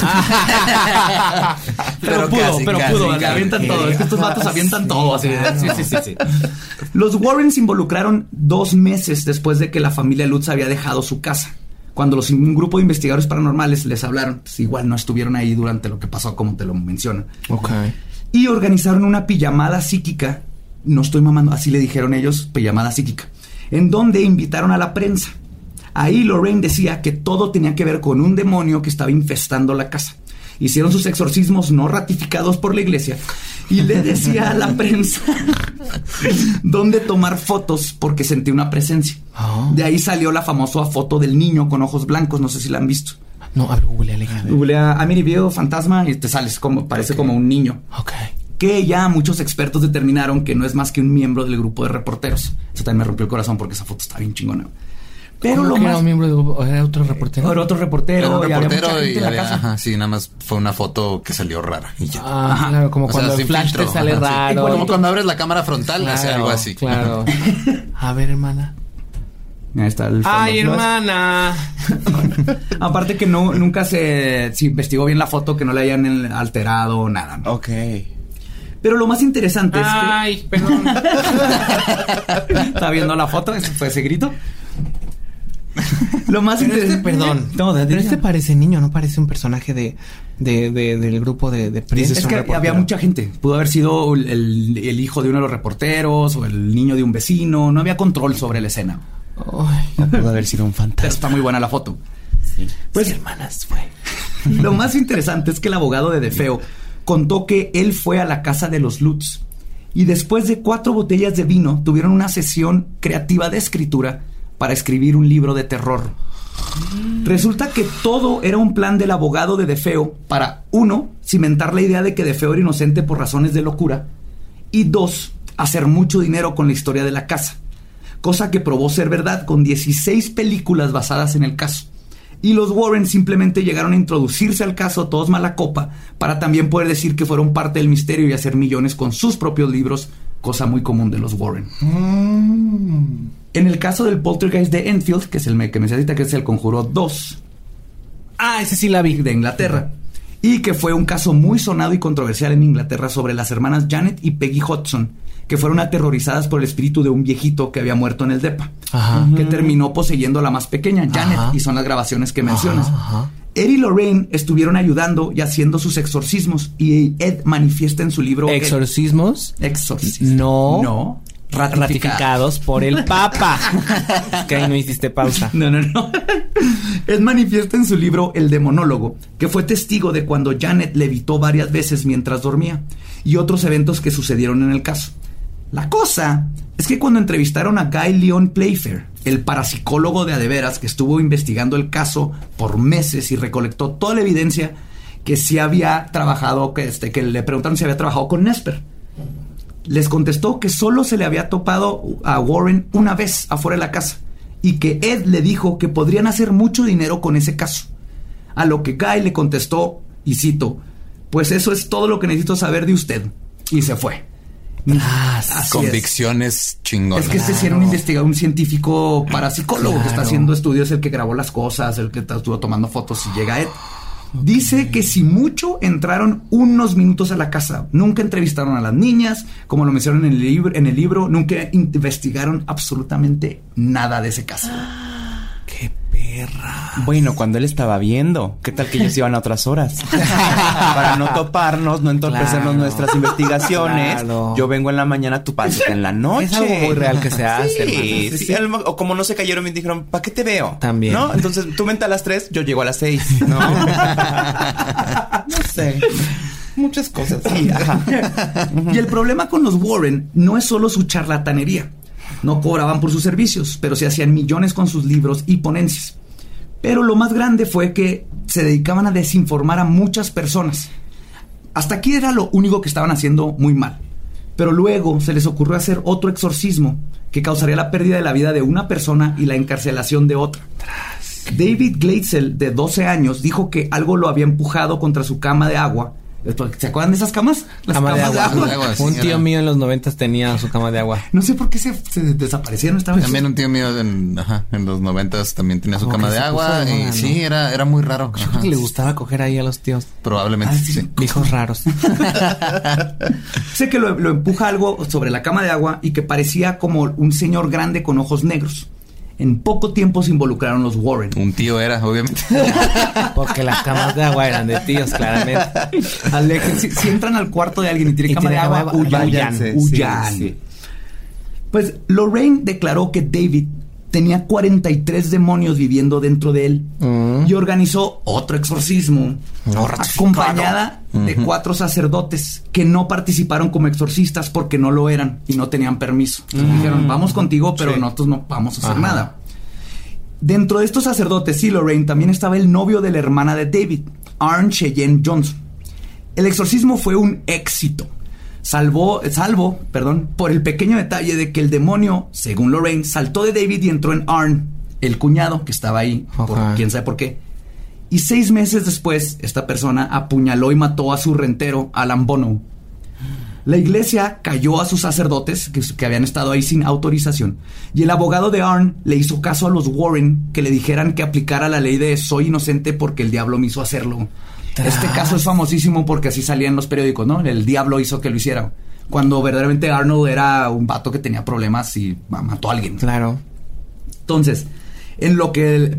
pudo, le avientan todo. Es que estos vatos avientan todo, así. Sí. Los Warren se involucraron 2 meses después de que la familia Lutz había dejado su casa. Cuando un grupo de investigadores paranormales les hablaron, pues igual no estuvieron ahí durante lo que pasó, como te lo mencionan. Okay. Y organizaron una pijamada psíquica no estoy mamando, así le dijeron ellos, llamada psíquica, en donde invitaron a la prensa. Ahí Lorraine decía que todo tenía que ver con un demonio que estaba infestando la casa. Hicieron sus exorcismos no ratificados por la iglesia y le decía a la prensa dónde tomar fotos porque sentía una presencia. De ahí salió la famosa foto del niño con ojos blancos, no sé si la han visto. No, a ver, Googlea Amityville fantasma y te sales como, parece como un niño. Ok. Que ya muchos expertos determinaron que no es más que un miembro del grupo de reporteros. Eso también me rompió el corazón porque esa foto está bien chingona. Pero lo más... ¿Era un miembro del grupo? ¿Era otro reportero? Era otro reportero. Era un y había reportero mucha gente y en la había, casa. ajá, sí, nada más fue una foto que salió rara y ya. Claro, como O cuando sea, el flash filtro, te sale ajá, sí. raro. Como cuando abres la cámara frontal, hace algo así. Claro. A ver, hermana. Ahí está el fondo. ¡Ay, hermana! Aparte que nunca se investigó bien la foto, que no le hayan alterado nada, ¿no? Ok. Pero lo más interesante es que... Ay, perdón. ¿Está viendo la foto? ¿Ese fue ese grito? Lo más interesante... Perdón. No, pero este parece niño, no parece un personaje del grupo de prensa. Es que había mucha gente. Pudo haber sido el hijo de uno de los reporteros o el niño de un vecino. No había control sobre la escena. Ay, No pudo haber sido un fantasma. Está muy buena la foto. Sí. Pues, sí, hermanas, fue. Lo más interesante es que el abogado de DeFeo contó que él fue a la casa de los Lutz y después de 4 botellas de vino tuvieron una sesión creativa de escritura para escribir un libro de terror. Resulta que todo era un plan del abogado de DeFeo para, 1, cimentar la idea de que DeFeo era inocente por razones de locura y 2, hacer mucho dinero con la historia de la casa, cosa que probó ser verdad con 16 películas basadas en el caso. Y los Warren simplemente llegaron a introducirse al caso todos mala copa para también poder decir que fueron parte del misterio y hacer millones con sus propios libros, cosa muy común de los Warren. En el caso del poltergeist de Enfield, que es el que me necesita, que es el Conjuro 2. Ese sí la vi. De Inglaterra. Y que fue un caso muy sonado y controversial en Inglaterra sobre las hermanas Janet y Peggy Hudson, que fueron aterrorizadas por el espíritu de un viejito que había muerto en el depa. Ajá. Que terminó poseyendo a la más pequeña, Janet, Ajá. y son las grabaciones que mencionas. Ajá. Ed y Lorraine estuvieron ayudando y haciendo sus exorcismos, y Ed manifiesta en su libro... ¿Exorcismos? Exorcismos. No. Ratificados por el Papa. Que ahí no hiciste pausa. No. Ed manifiesta en su libro El Demonólogo que fue testigo de cuando Janet levitó varias veces mientras dormía y otros eventos que sucedieron en el caso. La cosa es que cuando entrevistaron a Guy Leon Playfair, el parapsicólogo de adeveras que estuvo investigando el caso por meses y recolectó toda la evidencia, que sí había trabajado, que le preguntaron si había trabajado con Nesper, les contestó que solo se le había topado a Warren una vez afuera de la casa y que Ed le dijo que podrían hacer mucho dinero con ese caso. A lo que Guy le contestó, y cito, pues eso es todo lo que necesito saber de usted. Y se fue. Así Convicciones chingonas. Es que este sí era un investigador, un científico parapsicólogo que está haciendo estudios, el que grabó las cosas, el que estuvo tomando fotos, y llega Ed. Dice que si mucho entraron unos minutos a la casa. Nunca entrevistaron a las niñas, como lo mencionan en el libro, nunca investigaron absolutamente nada de ese caso. ¡Qué perra! Bueno, cuando él estaba viendo, ¿qué tal que ellos iban a otras horas? Para no toparnos, no entorpecernos nuestras investigaciones. Claro. Yo vengo en la mañana, tú pasas en la noche. Es algo muy real que se hace, Sí. O como no se cayeron, me dijeron, ¿para qué te veo? También. ¿No? Entonces, tú vente a las 3, yo llego a las 6, ¿no? No sé. Muchas cosas. Sí, ajá. Y el problema con los Warren no es solo su charlatanería. No cobraban por sus servicios, pero se hacían millones con sus libros y ponencias. Pero lo más grande fue que se dedicaban a desinformar a muchas personas. Hasta aquí era lo único que estaban haciendo muy mal. Pero luego se les ocurrió hacer otro exorcismo que causaría la pérdida de la vida de una persona y la encarcelación de otra. David Glatzel, de 12 años, dijo que algo lo había empujado contra su cama de agua. ¿Se acuerdan de esas camas? Las cama de camas agua. Un tío mío en los 90 tenía su cama de agua. No sé por qué se desaparecieron. También un tío mío en los 90 también tenía su cama de agua. Y ¿no? Sí, era muy raro. Creo que le gustaba coger ahí a los tíos. Probablemente sí. Hijos raros. Sé que lo empuja algo sobre la cama de agua y que parecía como un señor grande con ojos negros. En poco tiempo se involucraron los Warren. Un tío era, obviamente. Porque las camas de agua eran de tíos, claramente. Si entran al cuarto de alguien y tiene cama de agua, huyan. Sí. Pues Lorraine declaró que David tenía 43 demonios viviendo dentro de él y organizó otro exorcismo acompañada de 4 sacerdotes que no participaron como exorcistas porque no lo eran y no tenían permiso. Dijeron, vamos contigo, pero nosotros no vamos a hacer nada. Dentro de estos sacerdotes y Lorraine también estaba el novio de la hermana de David, Arn Cheyenne Johnson. El exorcismo fue un éxito. Salvo por el pequeño detalle de que el demonio, según Lorraine, saltó de David y entró en Arn, el cuñado que estaba ahí, por quién sabe por qué. Y 6 meses después, esta persona apuñaló y mató a su rentero, Alan Bono. La iglesia cayó a sus sacerdotes que habían estado ahí sin autorización, y el abogado de Arn le hizo caso a los Warren que le dijeran que aplicara la ley de soy inocente porque el diablo me hizo hacerlo. Este caso es famosísimo porque así salía en los periódicos, ¿no? El diablo hizo que lo hiciera. Cuando verdaderamente Arnold era un vato que tenía problemas y mató a alguien. Claro. Entonces, en lo que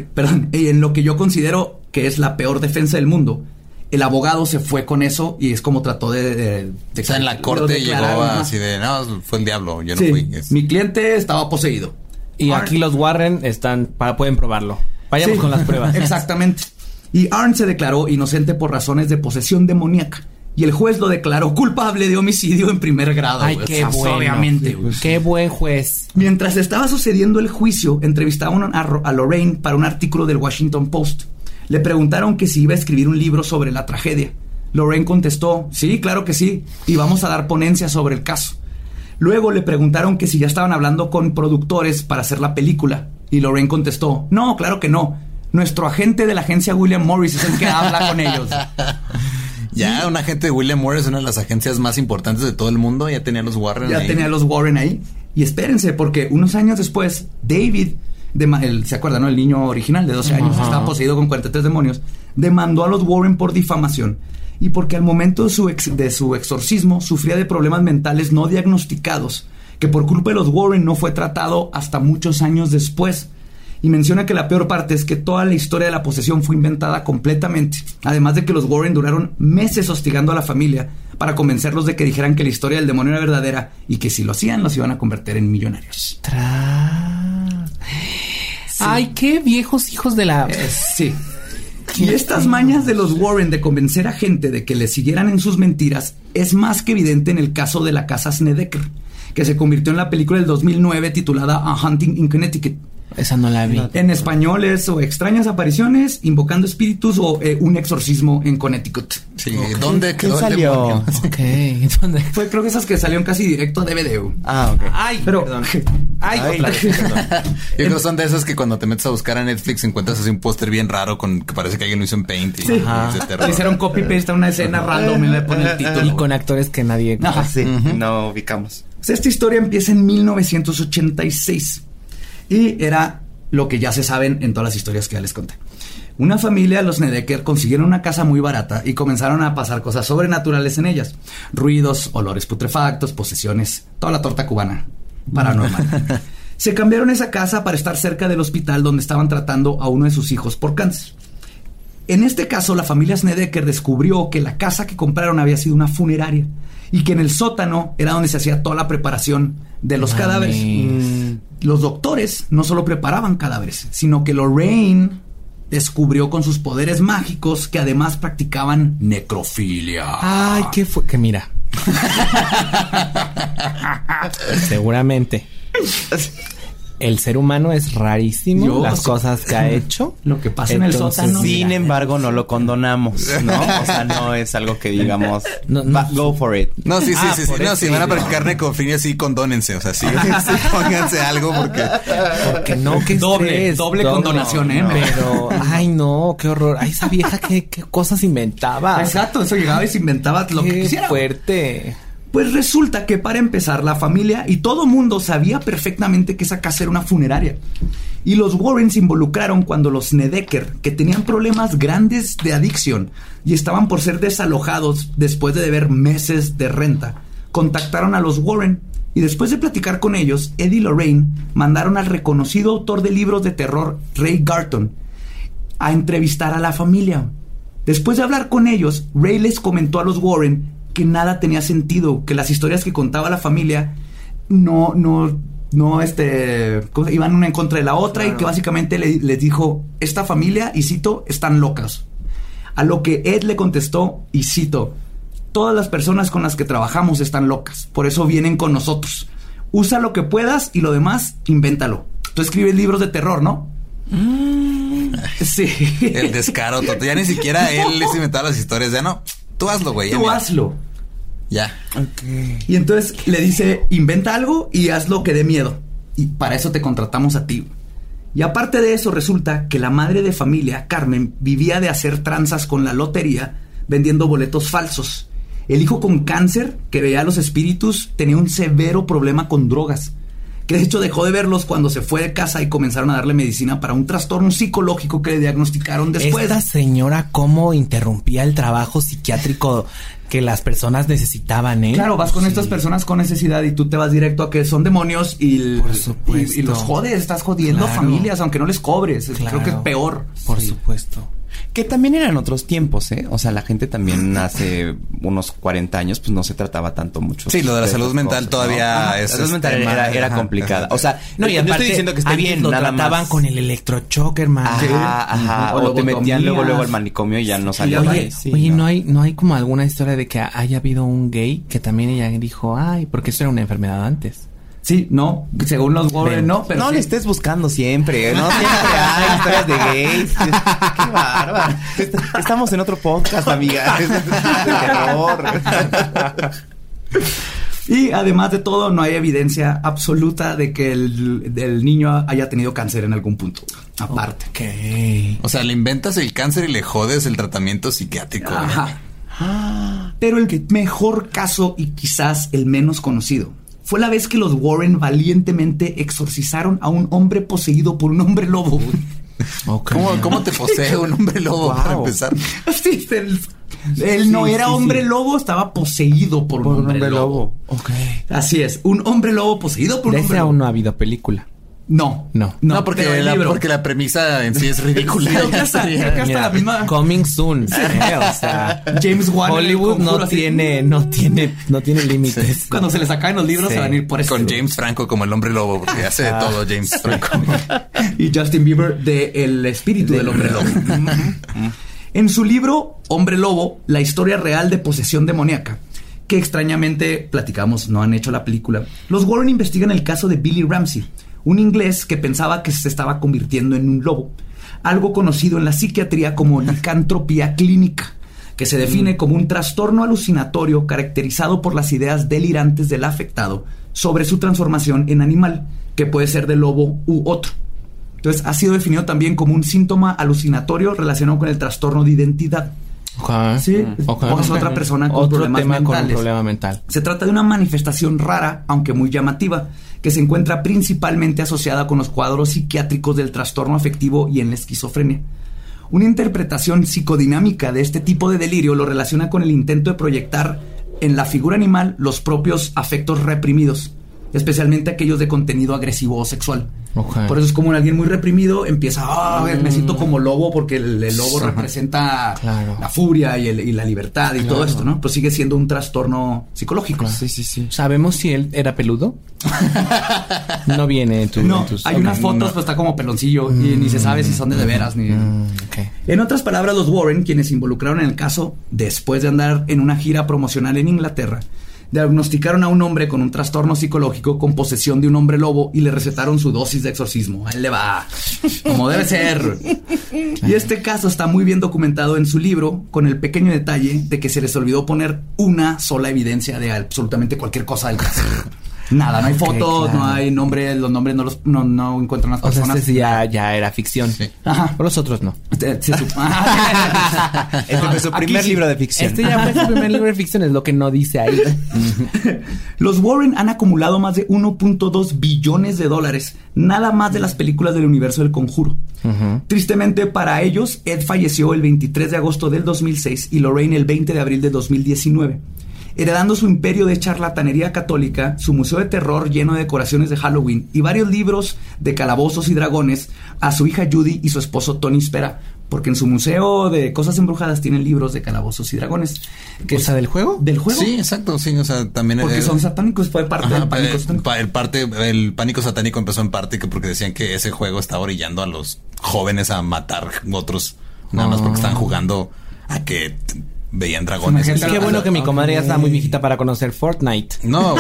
yo considero que es la peor defensa del mundo, el abogado se fue con eso y es como trató de o sea, en la corte llegó así de, no, fue el diablo, yo no fui. Mi cliente estaba poseído. Y aquí los Warren pueden probarlo. Vayamos con las pruebas. Exactamente. Y Arn se declaró inocente por razones de posesión demoníaca. Y el juez lo declaró culpable de homicidio en primer grado. Ay, qué bueno. Obviamente. Qué buen juez. Mientras estaba sucediendo el juicio, entrevistaron a Lorraine para un artículo del Washington Post. Le preguntaron que si iba a escribir un libro sobre la tragedia. Lorraine contestó, sí, claro que sí, y vamos a dar ponencia sobre el caso. Luego le preguntaron que si ya estaban hablando con productores para hacer la película. Y Lorraine contestó, no, claro que no. Nuestro agente de la agencia William Morris es el que habla con ellos. Ya, un agente de William Morris, una de las agencias más importantes de todo el mundo, ya tenía los Warren ahí. Ya tenía los Warren ahí. Y espérense, porque unos años después, David, ¿se acuerdan, no? El niño original de 12 años, estaba poseído con 43 demonios, demandó a los Warren por difamación. Y porque al momento de su exorcismo sufría de problemas mentales no diagnosticados, que por culpa de los Warren no fue tratado hasta muchos años después. Y menciona que la peor parte es que toda la historia de la posesión fue inventada completamente. Además de que los Warren duraron meses hostigando a la familia para convencerlos de que dijeran que la historia del demonio era verdadera y que si lo hacían los iban a convertir en millonarios. Sí. Ay, qué viejos hijos de la... Sí. Y estas mañas de los Warren de convencer a gente de que le siguieran en sus mentiras es más que evidente en el caso de la casa Snedeker, que se convirtió en la película del 2009 titulada A Haunting in Connecticut. Esa no la vi. En español es o extrañas apariciones, invocando espíritus o un exorcismo en Connecticut. Sí, okay. ¿Dónde quedó salió? Okay. ¿Dónde? Fue, creo que esas que salieron casi directo a DVD. Ah, ok. Ay, pero perdón. otra vez, perdón. Yo creo que son de esas que cuando te metes a buscar a Netflix encuentras así un póster bien raro con que parece que alguien lo hizo en Paint. Sí. Le hicieron copy paste a una escena random y le ponen el título. Y con actores que nadie... Sí, no ubicamos. Pues esta historia empieza en 1986. Y era lo que ya se saben en todas las historias que ya les conté. Una familia, los Snedeker, consiguieron una casa muy barata y comenzaron a pasar cosas sobrenaturales en ellas. Ruidos, olores putrefactos, posesiones, toda la torta cubana paranormal. Se cambiaron esa casa para estar cerca del hospital donde estaban tratando a uno de sus hijos por cáncer. En este caso, la familia Snedeker descubrió que la casa que compraron había sido una funeraria y que en el sótano era donde se hacía toda la preparación de los cadáveres. Los doctores no solo preparaban cadáveres, sino que Lorraine descubrió con sus poderes mágicos que además practicaban necrofilia. Ay, ¿qué fue? Que mira. Seguramente. El ser humano es rarísimo, las cosas que ha hecho. Lo que pasa en el sótano. Sin embargo, no lo condonamos, ¿no? O sea, no es algo que digamos, go for it. No, sí. No, si van a practicar necrofilia, sí, condónense. O sea, sí pónganse alporque no, que doble condonación, ¿eh? Pero, ay, no, qué horror. Ay, esa vieja, qué cosas inventaba. Exacto, eso llegaba y se inventaba lo que quisiera. Qué fuerte. Pues resulta que para empezar la familia y todo mundo sabía perfectamente que esa casa era una funeraria. Y los Warren se involucraron cuando los Snedeker, que tenían problemas grandes de adicción y estaban por ser desalojados después de deber meses de renta, contactaron a los Warren y después de platicar con ellos, Ed y Lorraine mandaron al reconocido autor de libros de terror, Ray Garton, a entrevistar a la familia. Después de hablar con ellos, Ray les comentó a los Warren que nada tenía sentido, que las historias que contaba la familia iban una en contra de la otra, y que básicamente les dijo, esta familia, y cito, están locas. A lo que Ed le contestó, y cito, todas las personas con las que trabajamos están locas, por eso vienen con nosotros. Usa lo que puedas y lo demás, invéntalo. Tú escribes libros de terror, ¿no? Sí. El descaro, ya ni siquiera él les inventaba las historias. Ya no, tú hazlo, güey. Tú hazlo. Ya. Okay. Y entonces le dice, inventa algo y hazlo que dé miedo. Y para eso te contratamos a ti. Y aparte de eso, resulta que la madre de familia, Carmen, vivía de hacer tranzas con la lotería vendiendo boletos falsos. El hijo con cáncer, que veía a los espíritus, tenía un severo problema con drogas, que de hecho dejó de verlos cuando se fue de casa y comenzaron a darle medicina para un trastorno psicológico que le diagnosticaron después. Esta señora cómo interrumpía el trabajo psiquiátrico que las personas necesitaban, ¿eh? Claro, vas con estas personas con necesidad y tú te vas directo a que son demonios y, por supuesto, y los jodes, estás jodiendo familias, aunque no les cobres. Creo que es peor. Por supuesto. Que también eran otros tiempos, ¿eh? O sea, la gente también hace unos 40 años, pues no se trataba tanto mucho. Sí, lo de la salud mental cosas, todavía ¿no? La salud mental era complicada. O sea, no, y aparte, estoy diciendo que esté bien, lo nada trataban más con el electrochoque, hermano. Ajá. O te metían luego al manicomio y ya no salía. Oye, ¿no hay como alguna historia de que haya habido un gay que también ella dijo, ay, porque eso era una enfermedad antes? Sí, no, según los Warren, no, pero no sí. Le estés buscando siempre, ¿no? Siempre hay historias de gays. Qué bárbaro. Estamos en otro podcast, amiga. Es de terror. Y además de todo, no hay evidencia absoluta de que el niño haya tenido cáncer en algún punto. Aparte. Okay. O sea, le inventas el cáncer y le jodes el tratamiento psiquiátrico. Ajá. Pero el mejor caso, y quizás el menos conocido, fue la vez que los Warren valientemente exorcizaron a un hombre poseído por un hombre lobo. Okay. ¿Cómo te posee un hombre lobo, para empezar? Sí, él no era hombre lobo, estaba poseído por un hombre lobo. Okay. Así es, un hombre lobo poseído por un hombre lobo. Aún no ha habido película. No, porque la premisa en sí es ridícula. Creo que hasta la misma. Coming soon. Sí. O sea, James Wan. Hollywood no tiene límites. Sí. Cuando se les acaben los libros se van a ir por eso. Con James Franco como el hombre lobo, porque hace de todo James Franco. Y Justin Bieber de El espíritu del hombre lobo. En su libro Hombre Lobo, la historia real de posesión demoníaca, que extrañamente platicamos, no han hecho la película, los Warren investigan el caso de Billy Ramsey, un inglés que pensaba que se estaba convirtiendo en un lobo, algo conocido en la psiquiatría como licantropía clínica, que se define como un trastorno alucinatorio caracterizado por las ideas delirantes del afectado sobre su transformación en animal, que puede ser de lobo u otro. Entonces ha sido definido también como un síntoma alucinatorio relacionado con el trastorno de identidad. Okay. Sí, o es otra persona con problemas mentales. Con un problema mental. Se trata de una manifestación rara, aunque muy llamativa, que se encuentra principalmente asociada con los cuadros psiquiátricos del trastorno afectivo y en la esquizofrenia. Una interpretación psicodinámica de este tipo de delirio lo relaciona con el intento de proyectar en la figura animal los propios afectos reprimidos, especialmente aquellos de contenido agresivo o sexual. Okay. Por eso es como alguien muy reprimido empieza, me siento como lobo, porque el lobo representa la furia y la libertad y todo esto, ¿no? Pero sigue siendo un trastorno psicológico. Claro. Sí. ¿Sabemos si él era peludo? No viene en tus... Hay unas fotos, pues está como peloncillo y ni se sabe si son de veras ni... Okay. En otras palabras, los Warren, quienes se involucraron en el caso después de andar en una gira promocional en Inglaterra, diagnosticaron a un hombre con un trastorno psicológico con posesión de un hombre lobo y le recetaron su dosis de exorcismo. A él le va, como debe ser. Y este caso está muy bien documentado en su libro, con el pequeño detalle de que se les olvidó poner una sola evidencia de absolutamente cualquier cosa del caso. Nada, no hay fotos, no hay nombres, los nombres no encuentran las personas. O sea, este ya era ficción. Sí. Ajá. Por los otros no. Este fue su primer libro de ficción. Este ya fue su primer libro de ficción, es lo que no dice ahí. Los Warren han acumulado más de 1.2 billones de dólares, nada más de las películas del universo del Conjuro. Tristemente para ellos, Ed falleció el 23 de agosto del 2006 y Lorraine el 20 de abril de 2019. heredando su imperio de charlatanería católica, su museo de terror lleno de decoraciones de Halloween y varios libros de calabozos y dragones a su hija Judy y su esposo Tony Spera, porque en su museo de cosas embrujadas tienen libros de calabozos y dragones. O sea, ¿del juego? ¿Del juego? Sí, exacto, sí, o sea, también... Porque son satánicos, fue parte del pánico satánico. El pánico satánico empezó en parte porque decían que ese juego estaba orillando a los jóvenes a matar otros, nada más porque estaban jugando a que veían dragones. Qué bueno que mi comadre ya está muy viejita para conocer Fortnite. No,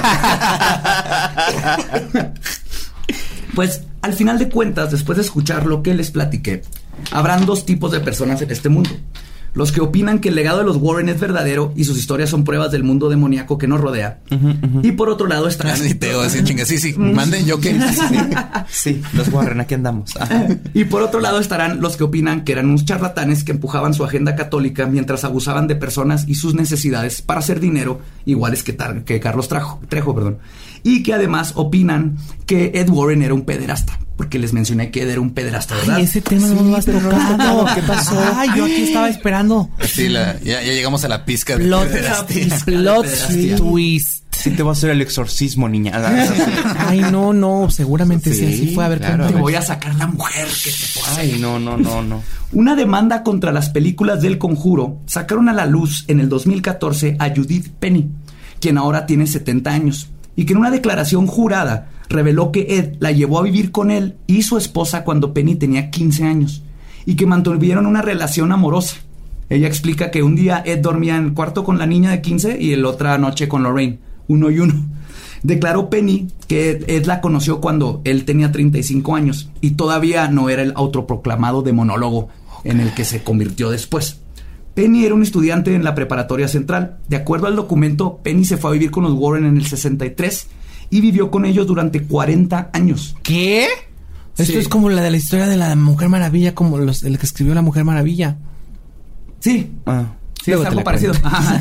pues al final de cuentas, después de escuchar lo que les platiqué, habrán dos tipos de personas en este mundo. Los que opinan que el legado de los Warren es verdadero y sus historias son pruebas del mundo demoníaco que nos rodea. Y por otro lado estarán... Sí, manden yo que... Sí, los Warren, aquí andamos. Y por otro lado estarán los que opinan que eran unos charlatanes que empujaban su agenda católica mientras abusaban de personas y sus necesidades para hacer dinero, iguales que Carlos Trejo. Y que además opinan que Ed Warren era un pederasta. Porque les mencioné que Ed era un pederasta, ¿verdad? Ay, ese tema no lo has tocado. ¿Qué pasó? Ay, yo aquí estaba esperando. Sí, ya llegamos a la pizca de plot twist. Sí, te voy a hacer el exorcismo, niña. Ay, no, seguramente sí, así fue. A ver, claro, te voy a sacar la mujer que te posee. Ay, no. Una demanda contra las películas del Conjuro sacaron a la luz en el 2014 a Judith Penny, quien ahora tiene 70 años, y que en una declaración jurada reveló que Ed la llevó a vivir con él y su esposa cuando Penny tenía 15 años, y que mantuvieron una relación amorosa. Ella explica que un día Ed dormía en el cuarto con la niña de 15 y la otra noche con Lorraine, 1 y 1. Declaró Penny que Ed la conoció cuando él tenía 35 años y todavía no era el autoproclamado demonólogo en el que se convirtió después. Penny era un estudiante en la preparatoria central. De acuerdo al documento, Penny se fue a vivir con los Warren en el 63 y vivió con ellos durante 40 años. ¿Qué? Sí. Esto es como la de la historia de la Mujer Maravilla, como el que escribió la Mujer Maravilla. Sí. Sí, es algo parecido.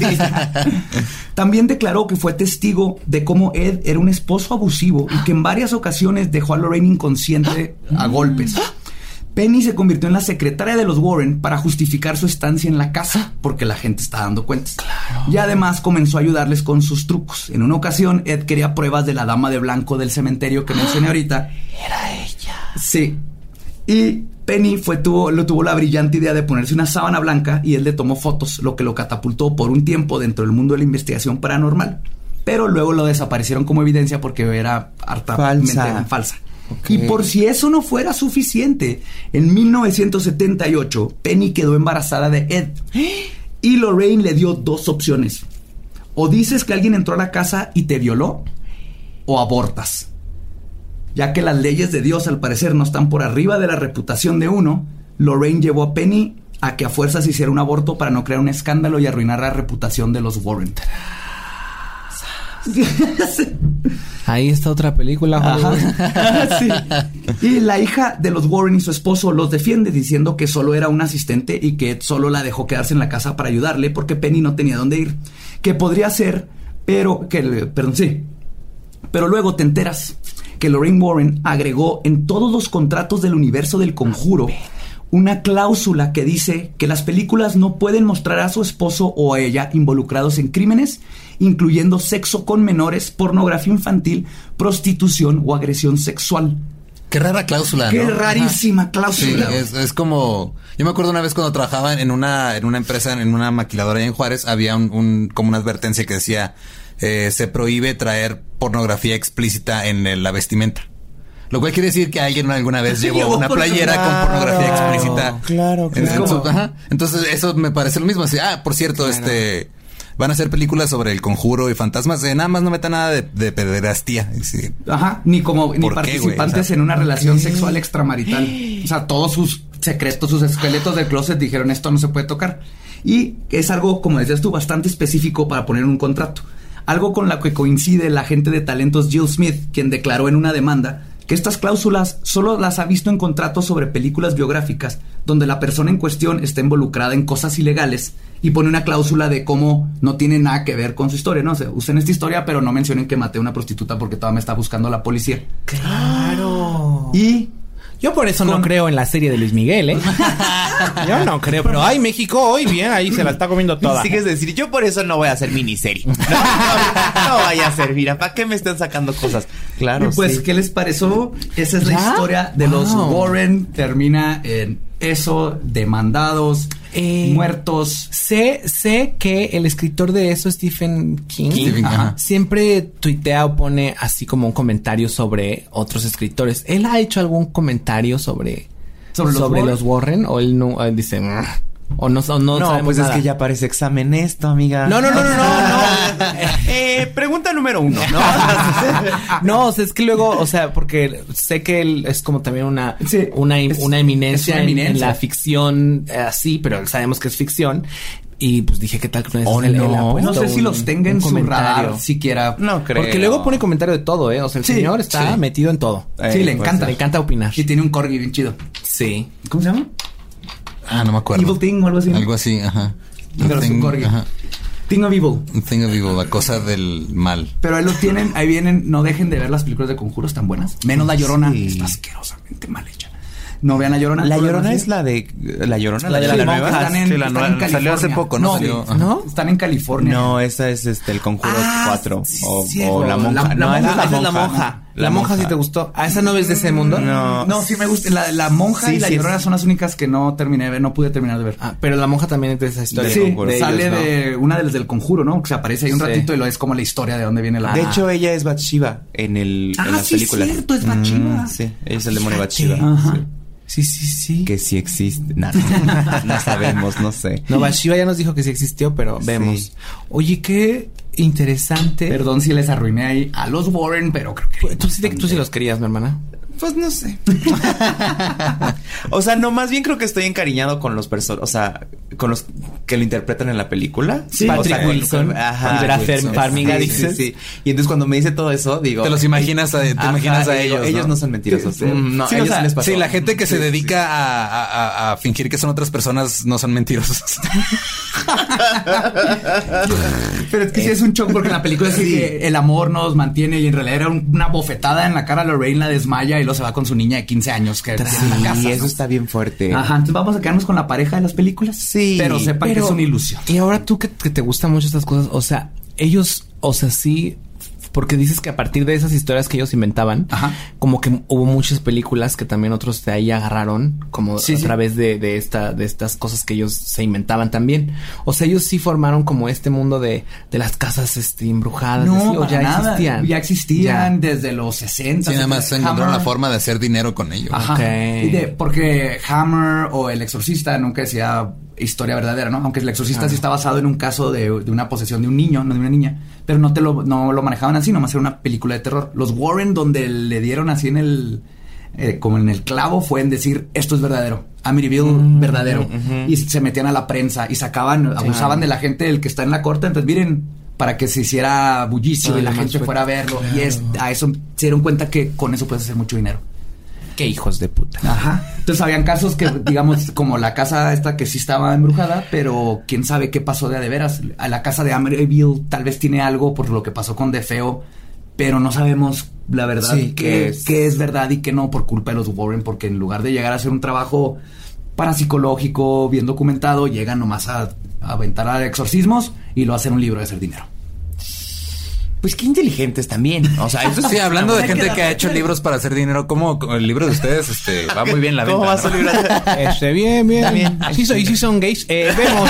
También declaró que fue testigo de cómo Ed era un esposo abusivo y que en varias ocasiones dejó a Lorraine inconsciente a golpes. Penny se convirtió en la secretaria de los Warren para justificar su estancia en la casa, porque la gente está dando cuentas. Claro. Y además comenzó a ayudarles con sus trucos. En una ocasión, Ed quería pruebas de la dama de blanco del cementerio que mencioné ahorita. Era ella. Sí. Y Penny tuvo la brillante idea de ponerse una sábana blanca y él le tomó fotos, lo que lo catapultó por un tiempo dentro del mundo de la investigación paranormal. Pero luego lo desaparecieron como evidencia porque era hartamente falsa. Okay. Y por si eso no fuera suficiente, en 1978 Penny quedó embarazada de Ed y Lorraine le dio 2 opciones: o dices que alguien entró a la casa y te violó, o abortas. Ya que las leyes de Dios al parecer no están por arriba de la reputación de uno, Lorraine llevó a Penny a que a fuerzas hiciera un aborto para no crear un escándalo y arruinar la reputación de los Warren. Ahí está otra película. Sí. Y la hija de los Warren y su esposo los defiende diciendo que solo era un asistente y que solo la dejó quedarse en la casa para ayudarle porque Penny no tenía dónde ir. Que podría ser, pero luego te enteras que Lorraine Warren agregó en todos los contratos del universo del Conjuro una cláusula que dice que las películas no pueden mostrar a su esposo o a ella involucrados en crímenes, incluyendo sexo con menores, pornografía infantil, prostitución o agresión sexual. Qué rara cláusula, Qué ¿no? rarísima cláusula. Sí, es como... Yo me acuerdo una vez cuando trabajaba en una empresa, en una maquiladora allá en Juárez, había como una advertencia que decía se prohíbe traer pornografía explícita en la vestimenta. Lo cual quiere decir que alguien alguna vez llevó una playera con pornografía explícita. Claro. Entonces eso me parece lo mismo. Así, por cierto, van a hacer películas sobre el conjuro y fantasmas. Nada más no metan nada de pederastía. Sí. Ni participantes en una relación sexual extramarital. O sea, todos sus secretos, sus esqueletos del closet dijeron esto no se puede tocar. Y es algo, como decías tú, bastante específico para poner un contrato. Algo con lo que coincide la agente de talentos Jill Smith, quien declaró en una demanda que estas cláusulas solo las ha visto en contratos sobre películas biográficas donde la persona en cuestión está involucrada en cosas ilegales y pone una cláusula de cómo no tiene nada que ver con su historia, ¿no? O sea, usen esta historia, pero no mencionen que maté a una prostituta porque todavía me está buscando la policía. ¡Claro! Y Yo por eso no creo en la serie de Luis Miguel, ¿eh? Yo no creo, pero ay, México hoy bien, ahí se la está comiendo toda. Sigues decir, yo por eso no voy a hacer miniserie. No vaya a ser, mira, ¿para qué me están sacando cosas? Claro, pues, sí. ¿qué les pareció? Esa es la historia de los Warren. Termina en eso, demandados, muertos. Sé que el escritor de eso, Stephen King, siempre tuitea o pone así como un comentario sobre otros escritores. ¿Él ha hecho algún comentario sobre los Warren? ¿O él no él dice... O no pues nada. Es que ya parece examen esto, amiga. No. Pregunta número 1, ¿no? No, o sea, es que luego, o sea, porque sé que él es como también una eminencia en la ficción, así, pero sabemos que es ficción. Y pues dije, ¿qué tal que no sé si los tenga en su radar siquiera. No creo. Porque luego pone comentario de todo, ¿eh? O sea, el señor está metido en todo. Sí, le encanta. Le encanta opinar. Y tiene un corgi bien chido. Sí. ¿Cómo se llama? No me acuerdo. Evil Thing o algo así. Algo así, ajá. Pero es un corgi. Thing of Evil. Thing of Evil, la cosa del mal. Pero ahí lo tienen, ahí vienen. No dejen de ver las películas de Conjuros tan buenas. Menos La Llorona. Está asquerosamente mal hecha. No vean La Llorona. La Llorona es la de... La Llorona, la de la nueva. Están en California. Salió hace poco, ¿no? ¿No? Están en California. No, esa es el Conjuro 4. O La Monja. Esa es la monja. La monja sí te gustó. ¿A esa no ves de ese mundo? No, sí me gusta. La monja y La Llorona son las únicas que no pude terminar de ver. Pero la monja también es de esa historia. Sí, sale de una de las del Conjuro, ¿no? Que se aparece ahí un ratito y lo es como la historia de dónde viene la... De hecho, ella es Bathsheba en las películas. Sí, cierto, es Bathsheba. Sí, ella es el demonio Bathsheba. Ajá. Sí. Que sí existe. No sabemos, no sé. No, Bathsheba ya nos dijo que sí existió, pero vemos. Sí. Oye, qué interesante. Perdón si les arruiné ahí a los Warren, pero creo que... Tú sí los querías, mi hermana. Pues no sé. O sea, no, más bien creo que estoy encariñado con los o sea, con los que lo interpretan en la película. Sí, Patrick Wilson. Farmiga, dices. Sí. Y entonces cuando me dice todo eso, digo... Te los imaginas a ellos, ¿no? Ellos no son mentirosos. No, ellos les pasó. Sí, la gente que se dedica a fingir que son otras personas no son mentirosos. Pero es que sí es un shock porque en la película sí que el amor nos mantiene y en realidad era una bofetada en la cara a Lorraine, la desmaya y luego se va con su niña de 15 años que tiene en la casa. Y eso está bien fuerte. Ajá, entonces vamos a quedarnos con la pareja de las películas. Sí. Pero sepan que es una ilusión. Y ahora tú que te gustan mucho estas cosas, o sea, ellos, o sea, sí... Porque dices que a partir de esas historias que ellos inventaban, como que hubo muchas películas que también otros de ahí agarraron, como a través de estas cosas que ellos se inventaban también. O sea, ellos sí formaron como este mundo de las casas embrujadas. No, ¿o ya existían? Ya existían desde los 60. Sí, nada más encontraron la forma de hacer dinero con ellos. Ajá. Okay. Porque Hammer o El Exorcista nunca decía historia verdadera, ¿no? Aunque El Exorcista sí está basado en un caso de una posesión de un niño, no de una niña, pero no lo manejaban así, nomás era una película de terror. Los Warren, donde le dieron así en el como en el clavo, fue en decir esto es verdadero, Amityville verdadero, y se metían a la prensa y abusaban de la gente, el que está en la corte, entonces miren, para que se hiciera bullicio y la gente fuera a verlo, y a eso se dieron cuenta que con eso puedes hacer mucho dinero. ¡Qué hijos de puta! Ajá. Entonces habían casos que, digamos, como la casa esta que sí estaba embrujada, pero quién sabe qué pasó de veras. A la casa de Amityville tal vez tiene algo por lo que pasó con DeFeo, pero no sabemos la verdad qué es verdad y qué no por culpa de los Warren, porque en lugar de llegar a hacer un trabajo parapsicológico, bien documentado, llegan nomás a aventar a exorcismos y lo hacen un libro de hacer dinero. Pues qué inteligentes también. O sea, eso sí, hablando de gente que ha hecho libros para hacer dinero, ¿cómo el libro de ustedes va muy bien la venta? ¿Cómo va su libro? Bien. Sí son gays. Vemos,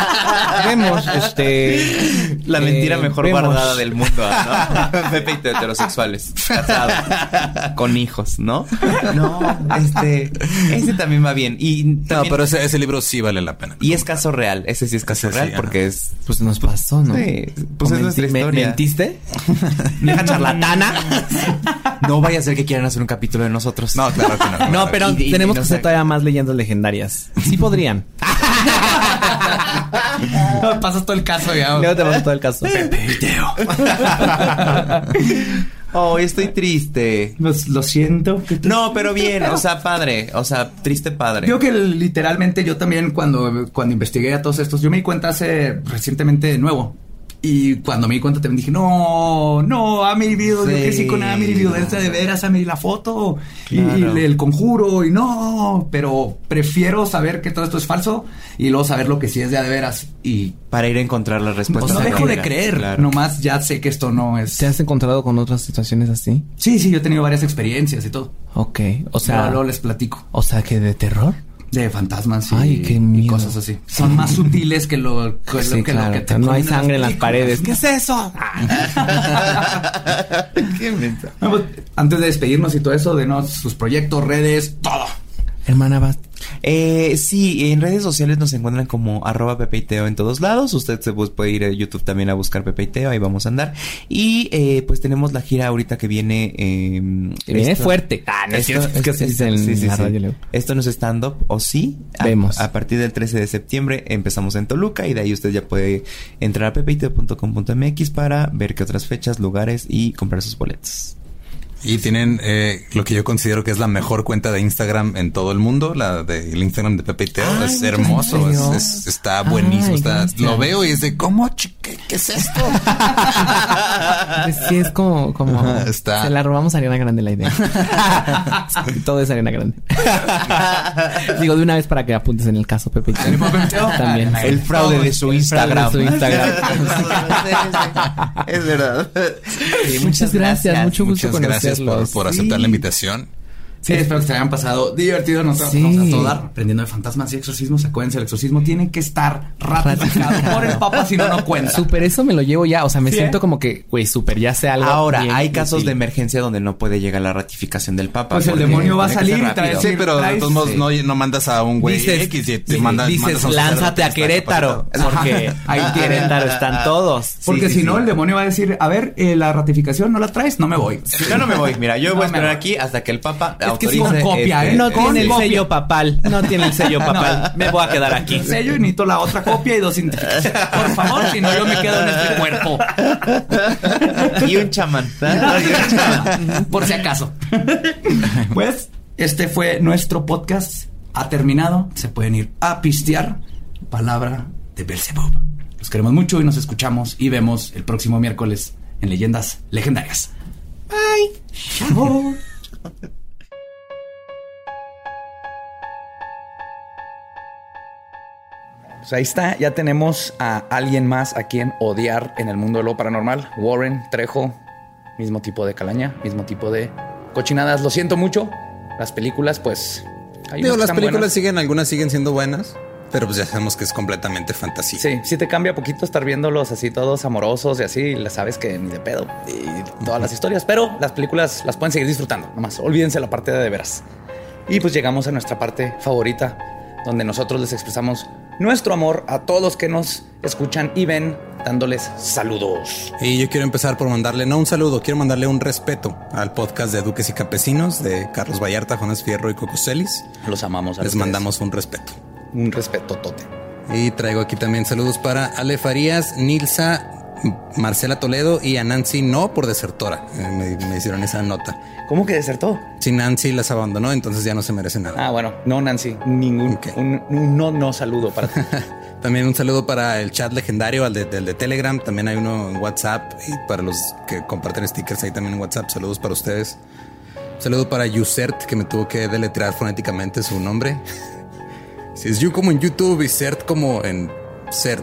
la mentira mejor guardada del mundo, ¿no? Pepe y heterosexuales, casados, con hijos, ¿no? No, ese también va bien. Y no, pero ese libro sí vale la pena. Y es caso real. Ese sí es caso real porque es... Pues nos pasó, ¿no? Sí. Pues es nuestra historia. ¿Mentiste? Vieja charlatana. No vaya a ser que quieran hacer un capítulo de nosotros. No, claro que no. No, pero tenemos que hacer todavía más leyendas legendarias. Sí podrían. No, pasas todo el caso ya. Luego te pasas todo el caso. Video. Oh, estoy triste. Lo siento. No, pero bien, o sea, padre. O sea, triste padre. Creo que literalmente yo también cuando investigué a todos estos, yo me di cuenta recientemente de nuevo Y cuando me di cuenta también dije, no, Amityville, yo crecí con Amityville, de veras, Amityville, la foto y el conjuro y no, pero prefiero saber que todo esto es falso y luego saber lo que sí es de veras y para ir a encontrar las respuestas. No dejo de creer, nomás ya sé que esto no es. ¿Te has encontrado con otras situaciones así? Sí, yo he tenido varias experiencias y todo. Ok, o sea... Luego les platico. O sea, ¿que de terror? De fantasmas Ay, qué miedo. y cosas así. Son más sutiles que lo que, sí, que, claro, lo que te no hay sangre en las paredes. ¿Qué es eso? Qué mensa. Pues, antes de despedirnos y todo eso, denos sus proyectos, redes, todo. Hermana, vas. Sí, en redes sociales nos encuentran como @Pepe y Teo en todos lados. Usted se puede ir a YouTube también a buscar Pepe y Teo, ahí vamos a andar. Y pues tenemos la gira ahorita que viene. Viene fuerte. No es que se dice en la radio. Esto no es stand-up, ¿o sí? Vemos. A partir del 13 de septiembre empezamos en Toluca y de ahí usted ya puede entrar a pepeyteo.com.mx para ver qué otras fechas, lugares y comprar sus boletos. Y tienen lo que yo considero que es la mejor cuenta de Instagram en todo el mundo, la del Instagram de Pepe y Teo. Es hermoso, está buenísimo. Lo veo y es de, ¿cómo? ¿Qué es esto? Pues sí, es como está. Se la robamos a Ariana Grande la idea. Todo es Ariana Grande. Digo, de una vez para que apuntes en el caso Pepe y Teo. También. El fraude de su Instagram. Es verdad. Sí, muchas gracias. Mucho gusto conocerlos. Por aceptar la invitación. Sí, espero que se hayan pasado divertido. Nosotros vamos a todo dar aprendiendo de fantasmas y exorcismos. Acuérdense, el exorcismo tiene que estar ratificado por el Papa, si no, no cuenta. Súper, eso me lo llevo ya. O sea, me siento como que, güey, súper, ya sé algo. Ahora, hay casos de emergencia donde no puede llegar la ratificación del Papa. Pues el demonio va a salir y traer. Sí, pero de todos modos no mandas a un güey X y te mandas lánzate a Querétaro. Porque ahí en Querétaro están todos. Porque si no, el demonio va a decir, a ver, la ratificación no la traes, no me voy. Yo no me voy. Mira, yo voy a esperar aquí hasta que el Papa autorice. Con copia, no tiene el sello papal. No tiene el sello papal. Me voy a quedar aquí. El sello y necesito la otra copia y 2 identificaciones. Por favor, si no yo me quedo en este cuerpo. Y un chamán. Por si acaso. Pues, este fue nuestro podcast. Ha terminado. Se pueden ir a pistear. Palabra de Belzebub. Los queremos mucho y nos escuchamos y vemos el próximo miércoles en Leyendas Legendarias. Bye. Chao. Pues ahí está, ya tenemos a alguien más a quien odiar en el mundo de lo paranormal. Warren Trejo, mismo tipo de calaña, mismo tipo de cochinadas. Lo siento mucho. Las películas, pues... las películas algunas siguen siendo buenas, pero pues ya sabemos que es completamente fantasía. Sí te cambia poquito estar viéndolos así todos amorosos y así, sabes que ni de pedo y todas las historias, pero las películas las pueden seguir disfrutando. Nomás olvídense la parte de veras. Y pues llegamos a nuestra parte favorita, donde nosotros les expresamos nuestro amor a todos los que nos escuchan y ven, dándoles saludos. Y yo quiero empezar por mandarle, no un saludo, quiero mandarle un respeto al podcast de Duques y Campesinos de Carlos Vallarta, Jonas Fierro y Coco Celis. Los amamos a Les mandamos un respeto. Un respeto tote. Y traigo aquí también saludos para Ale Farías, Nilsa, Marcela Toledo y a Nancy No por desertora. Me hicieron esa nota. ¿Cómo que desertó? Si Nancy las abandonó, entonces ya no se merece nada. Ah, bueno. No, Nancy. Ningún. Okay. Un no saludo para ti. También un saludo para el chat legendario, el de Telegram. También hay uno en WhatsApp. Y para los que comparten stickers ahí también en WhatsApp. Saludos para ustedes. Un saludo para Yusert, que me tuvo que deletrear fonéticamente su nombre. Si es You como en YouTube y Cert como en Cert.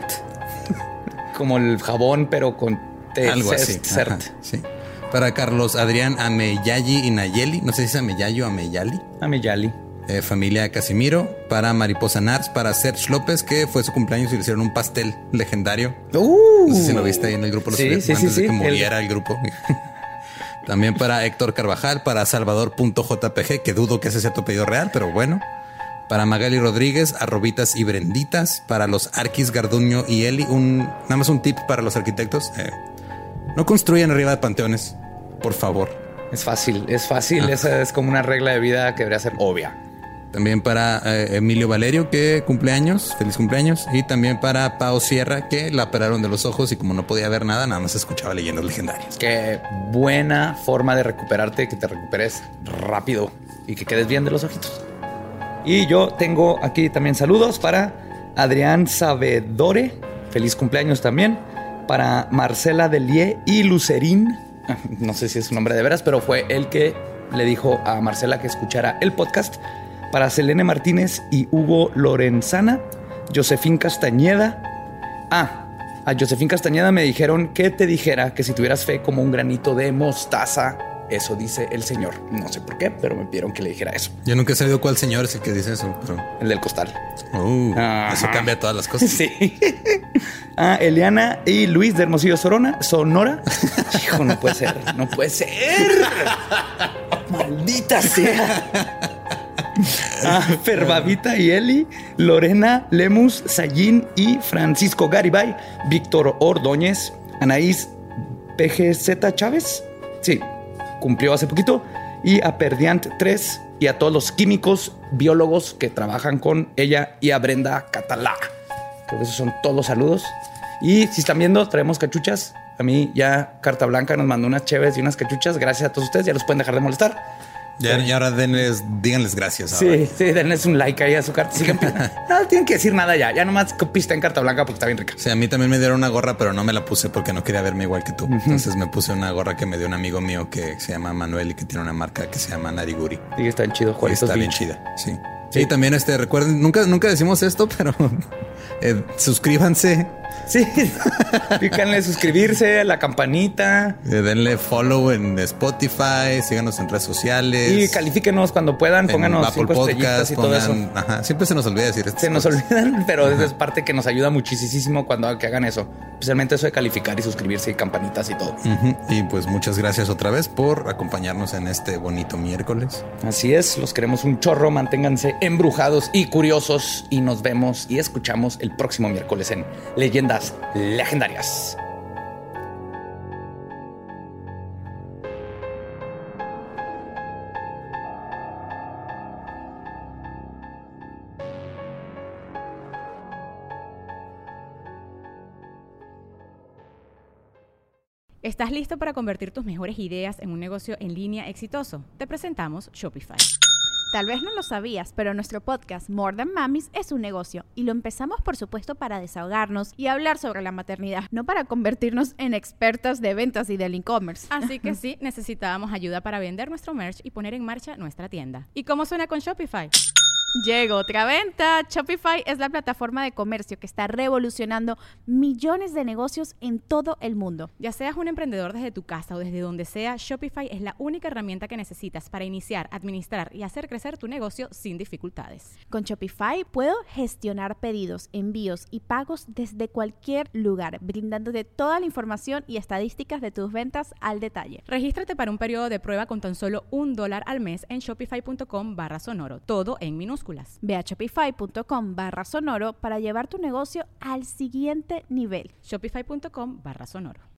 Como el jabón, pero con T. Algo así. Cert. Sí. Para Carlos Adrián Ameyayi y Nayeli. No sé si es Ameyayi o Ameyali. Ameyali. Familia Casimiro. Para Mariposa Nars. Para Serge López, que fue su cumpleaños y le hicieron un pastel legendario. No sé si lo viste ahí en el grupo. Antes de que muriera el grupo. También para Héctor Carvajal. Para Salvador.jpg, que dudo que ese sea tu apellido real, pero bueno. Para Magali Rodríguez, Arrobitas y Brenditas. Para los Arquis Garduño y Eli. Nada más un tip para los arquitectos. No construyan arriba de panteones, por favor. Es fácil. Esa es como una regla de vida que debería ser obvia. También para Emilio Valerio, que cumpleaños, feliz cumpleaños. Y también para Pao Sierra, que la operaron de los ojos y como no podía ver nada, nada más escuchaba leyendas legendarias. Qué buena forma de recuperarte, que te recuperes rápido y que quedes bien de los ojitos. Y yo tengo aquí también saludos para Adrián Saavedore, feliz cumpleaños también. para Marcela Delie y Lucerín. No sé si es su nombre de veras, pero fue el que le dijo a Marcela que escuchara el podcast. Para Selene Martínez y Hugo Lorenzana. Josefín Castañeda. A Josefín Castañeda me dijeron que te dijera que si tuvieras fe como un granito de mostaza. Eso dice el señor. No sé por qué, pero me pidieron que le dijera eso. Yo nunca he sabido cuál señor es el que dice eso. Pero... El del costal. Eso cambia todas las cosas. Sí. Eliana y Luis de Hermosillo, Sonora. Hijo, no puede ser. No puede ser. Maldita sea. Ferbavita y Eli, Lorena Lemus, Sayín y Francisco Garibay, Víctor Ordóñez, Anaís PGZ Chávez. Sí, cumplió hace poquito. Y a Perdiant 3 y a todos los químicos, biólogos que trabajan con ella y a Brenda Catalá. Creo que esos son todos los saludos. Y si están viendo, traemos cachuchas. A mí ya Carta Blanca nos mandó unas chéves y unas cachuchas. Gracias a todos ustedes. Ya los pueden dejar de molestar. Y ahora díganles gracias. Sí, denles un like ahí a su carta. No tienen que decir nada ya. Ya nomás copista en Carta Blanca porque está bien rica. Sí, a mí también me dieron una gorra, pero no me la puse porque no quería verme igual que tú. Entonces me puse una gorra que me dio un amigo mío que se llama Manuel y que tiene una marca que se llama Nariguri. Y está bien chido. Está bien chida, sí. Sí, también recuerden, nunca decimos esto, pero suscríbanse. Sí, pícanle suscribirse, la campanita. Denle follow en Spotify, síganos en redes sociales. Y califíquenos cuando puedan, pónganos Apple 5 estrellitas y todo eso. Ajá, siempre se nos olvida decir esto. Se nos olvidan, pero es parte que nos ayuda muchísimo cuando que hagan eso. Especialmente eso de calificar y suscribirse y campanitas y todo. Y pues muchas gracias otra vez por acompañarnos en este bonito miércoles. Así es, los queremos un chorro, manténganse embrujados y curiosos y nos vemos y escuchamos el próximo miércoles en Leyendas Legendarias. ¿Estás listo para convertir tus mejores ideas en un negocio en línea exitoso? Te presentamos Shopify. Tal vez no lo sabías, pero nuestro podcast More Than Mamis es un negocio y lo empezamos por supuesto para desahogarnos y hablar sobre la maternidad, no para convertirnos en expertas de ventas y del e-commerce. Así que sí, necesitábamos ayuda para vender nuestro merch y poner en marcha nuestra tienda. ¿Y cómo suena con Shopify? Llegó otra venta. Shopify es la plataforma de comercio que está revolucionando millones de negocios en todo el mundo. Ya seas un emprendedor desde tu casa o desde donde sea, Shopify es la única herramienta que necesitas para iniciar, administrar y hacer crecer tu negocio sin dificultades. Con Shopify puedo gestionar pedidos, envíos y pagos desde cualquier lugar, brindándote toda la información y estadísticas de tus ventas al detalle. Regístrate para un periodo de prueba con tan solo $1 al mes en shopify.com/sonoro, todo en minúsculas. Ve a shopify.com/sonoro para llevar tu negocio al siguiente nivel. Shopify.com/sonoro.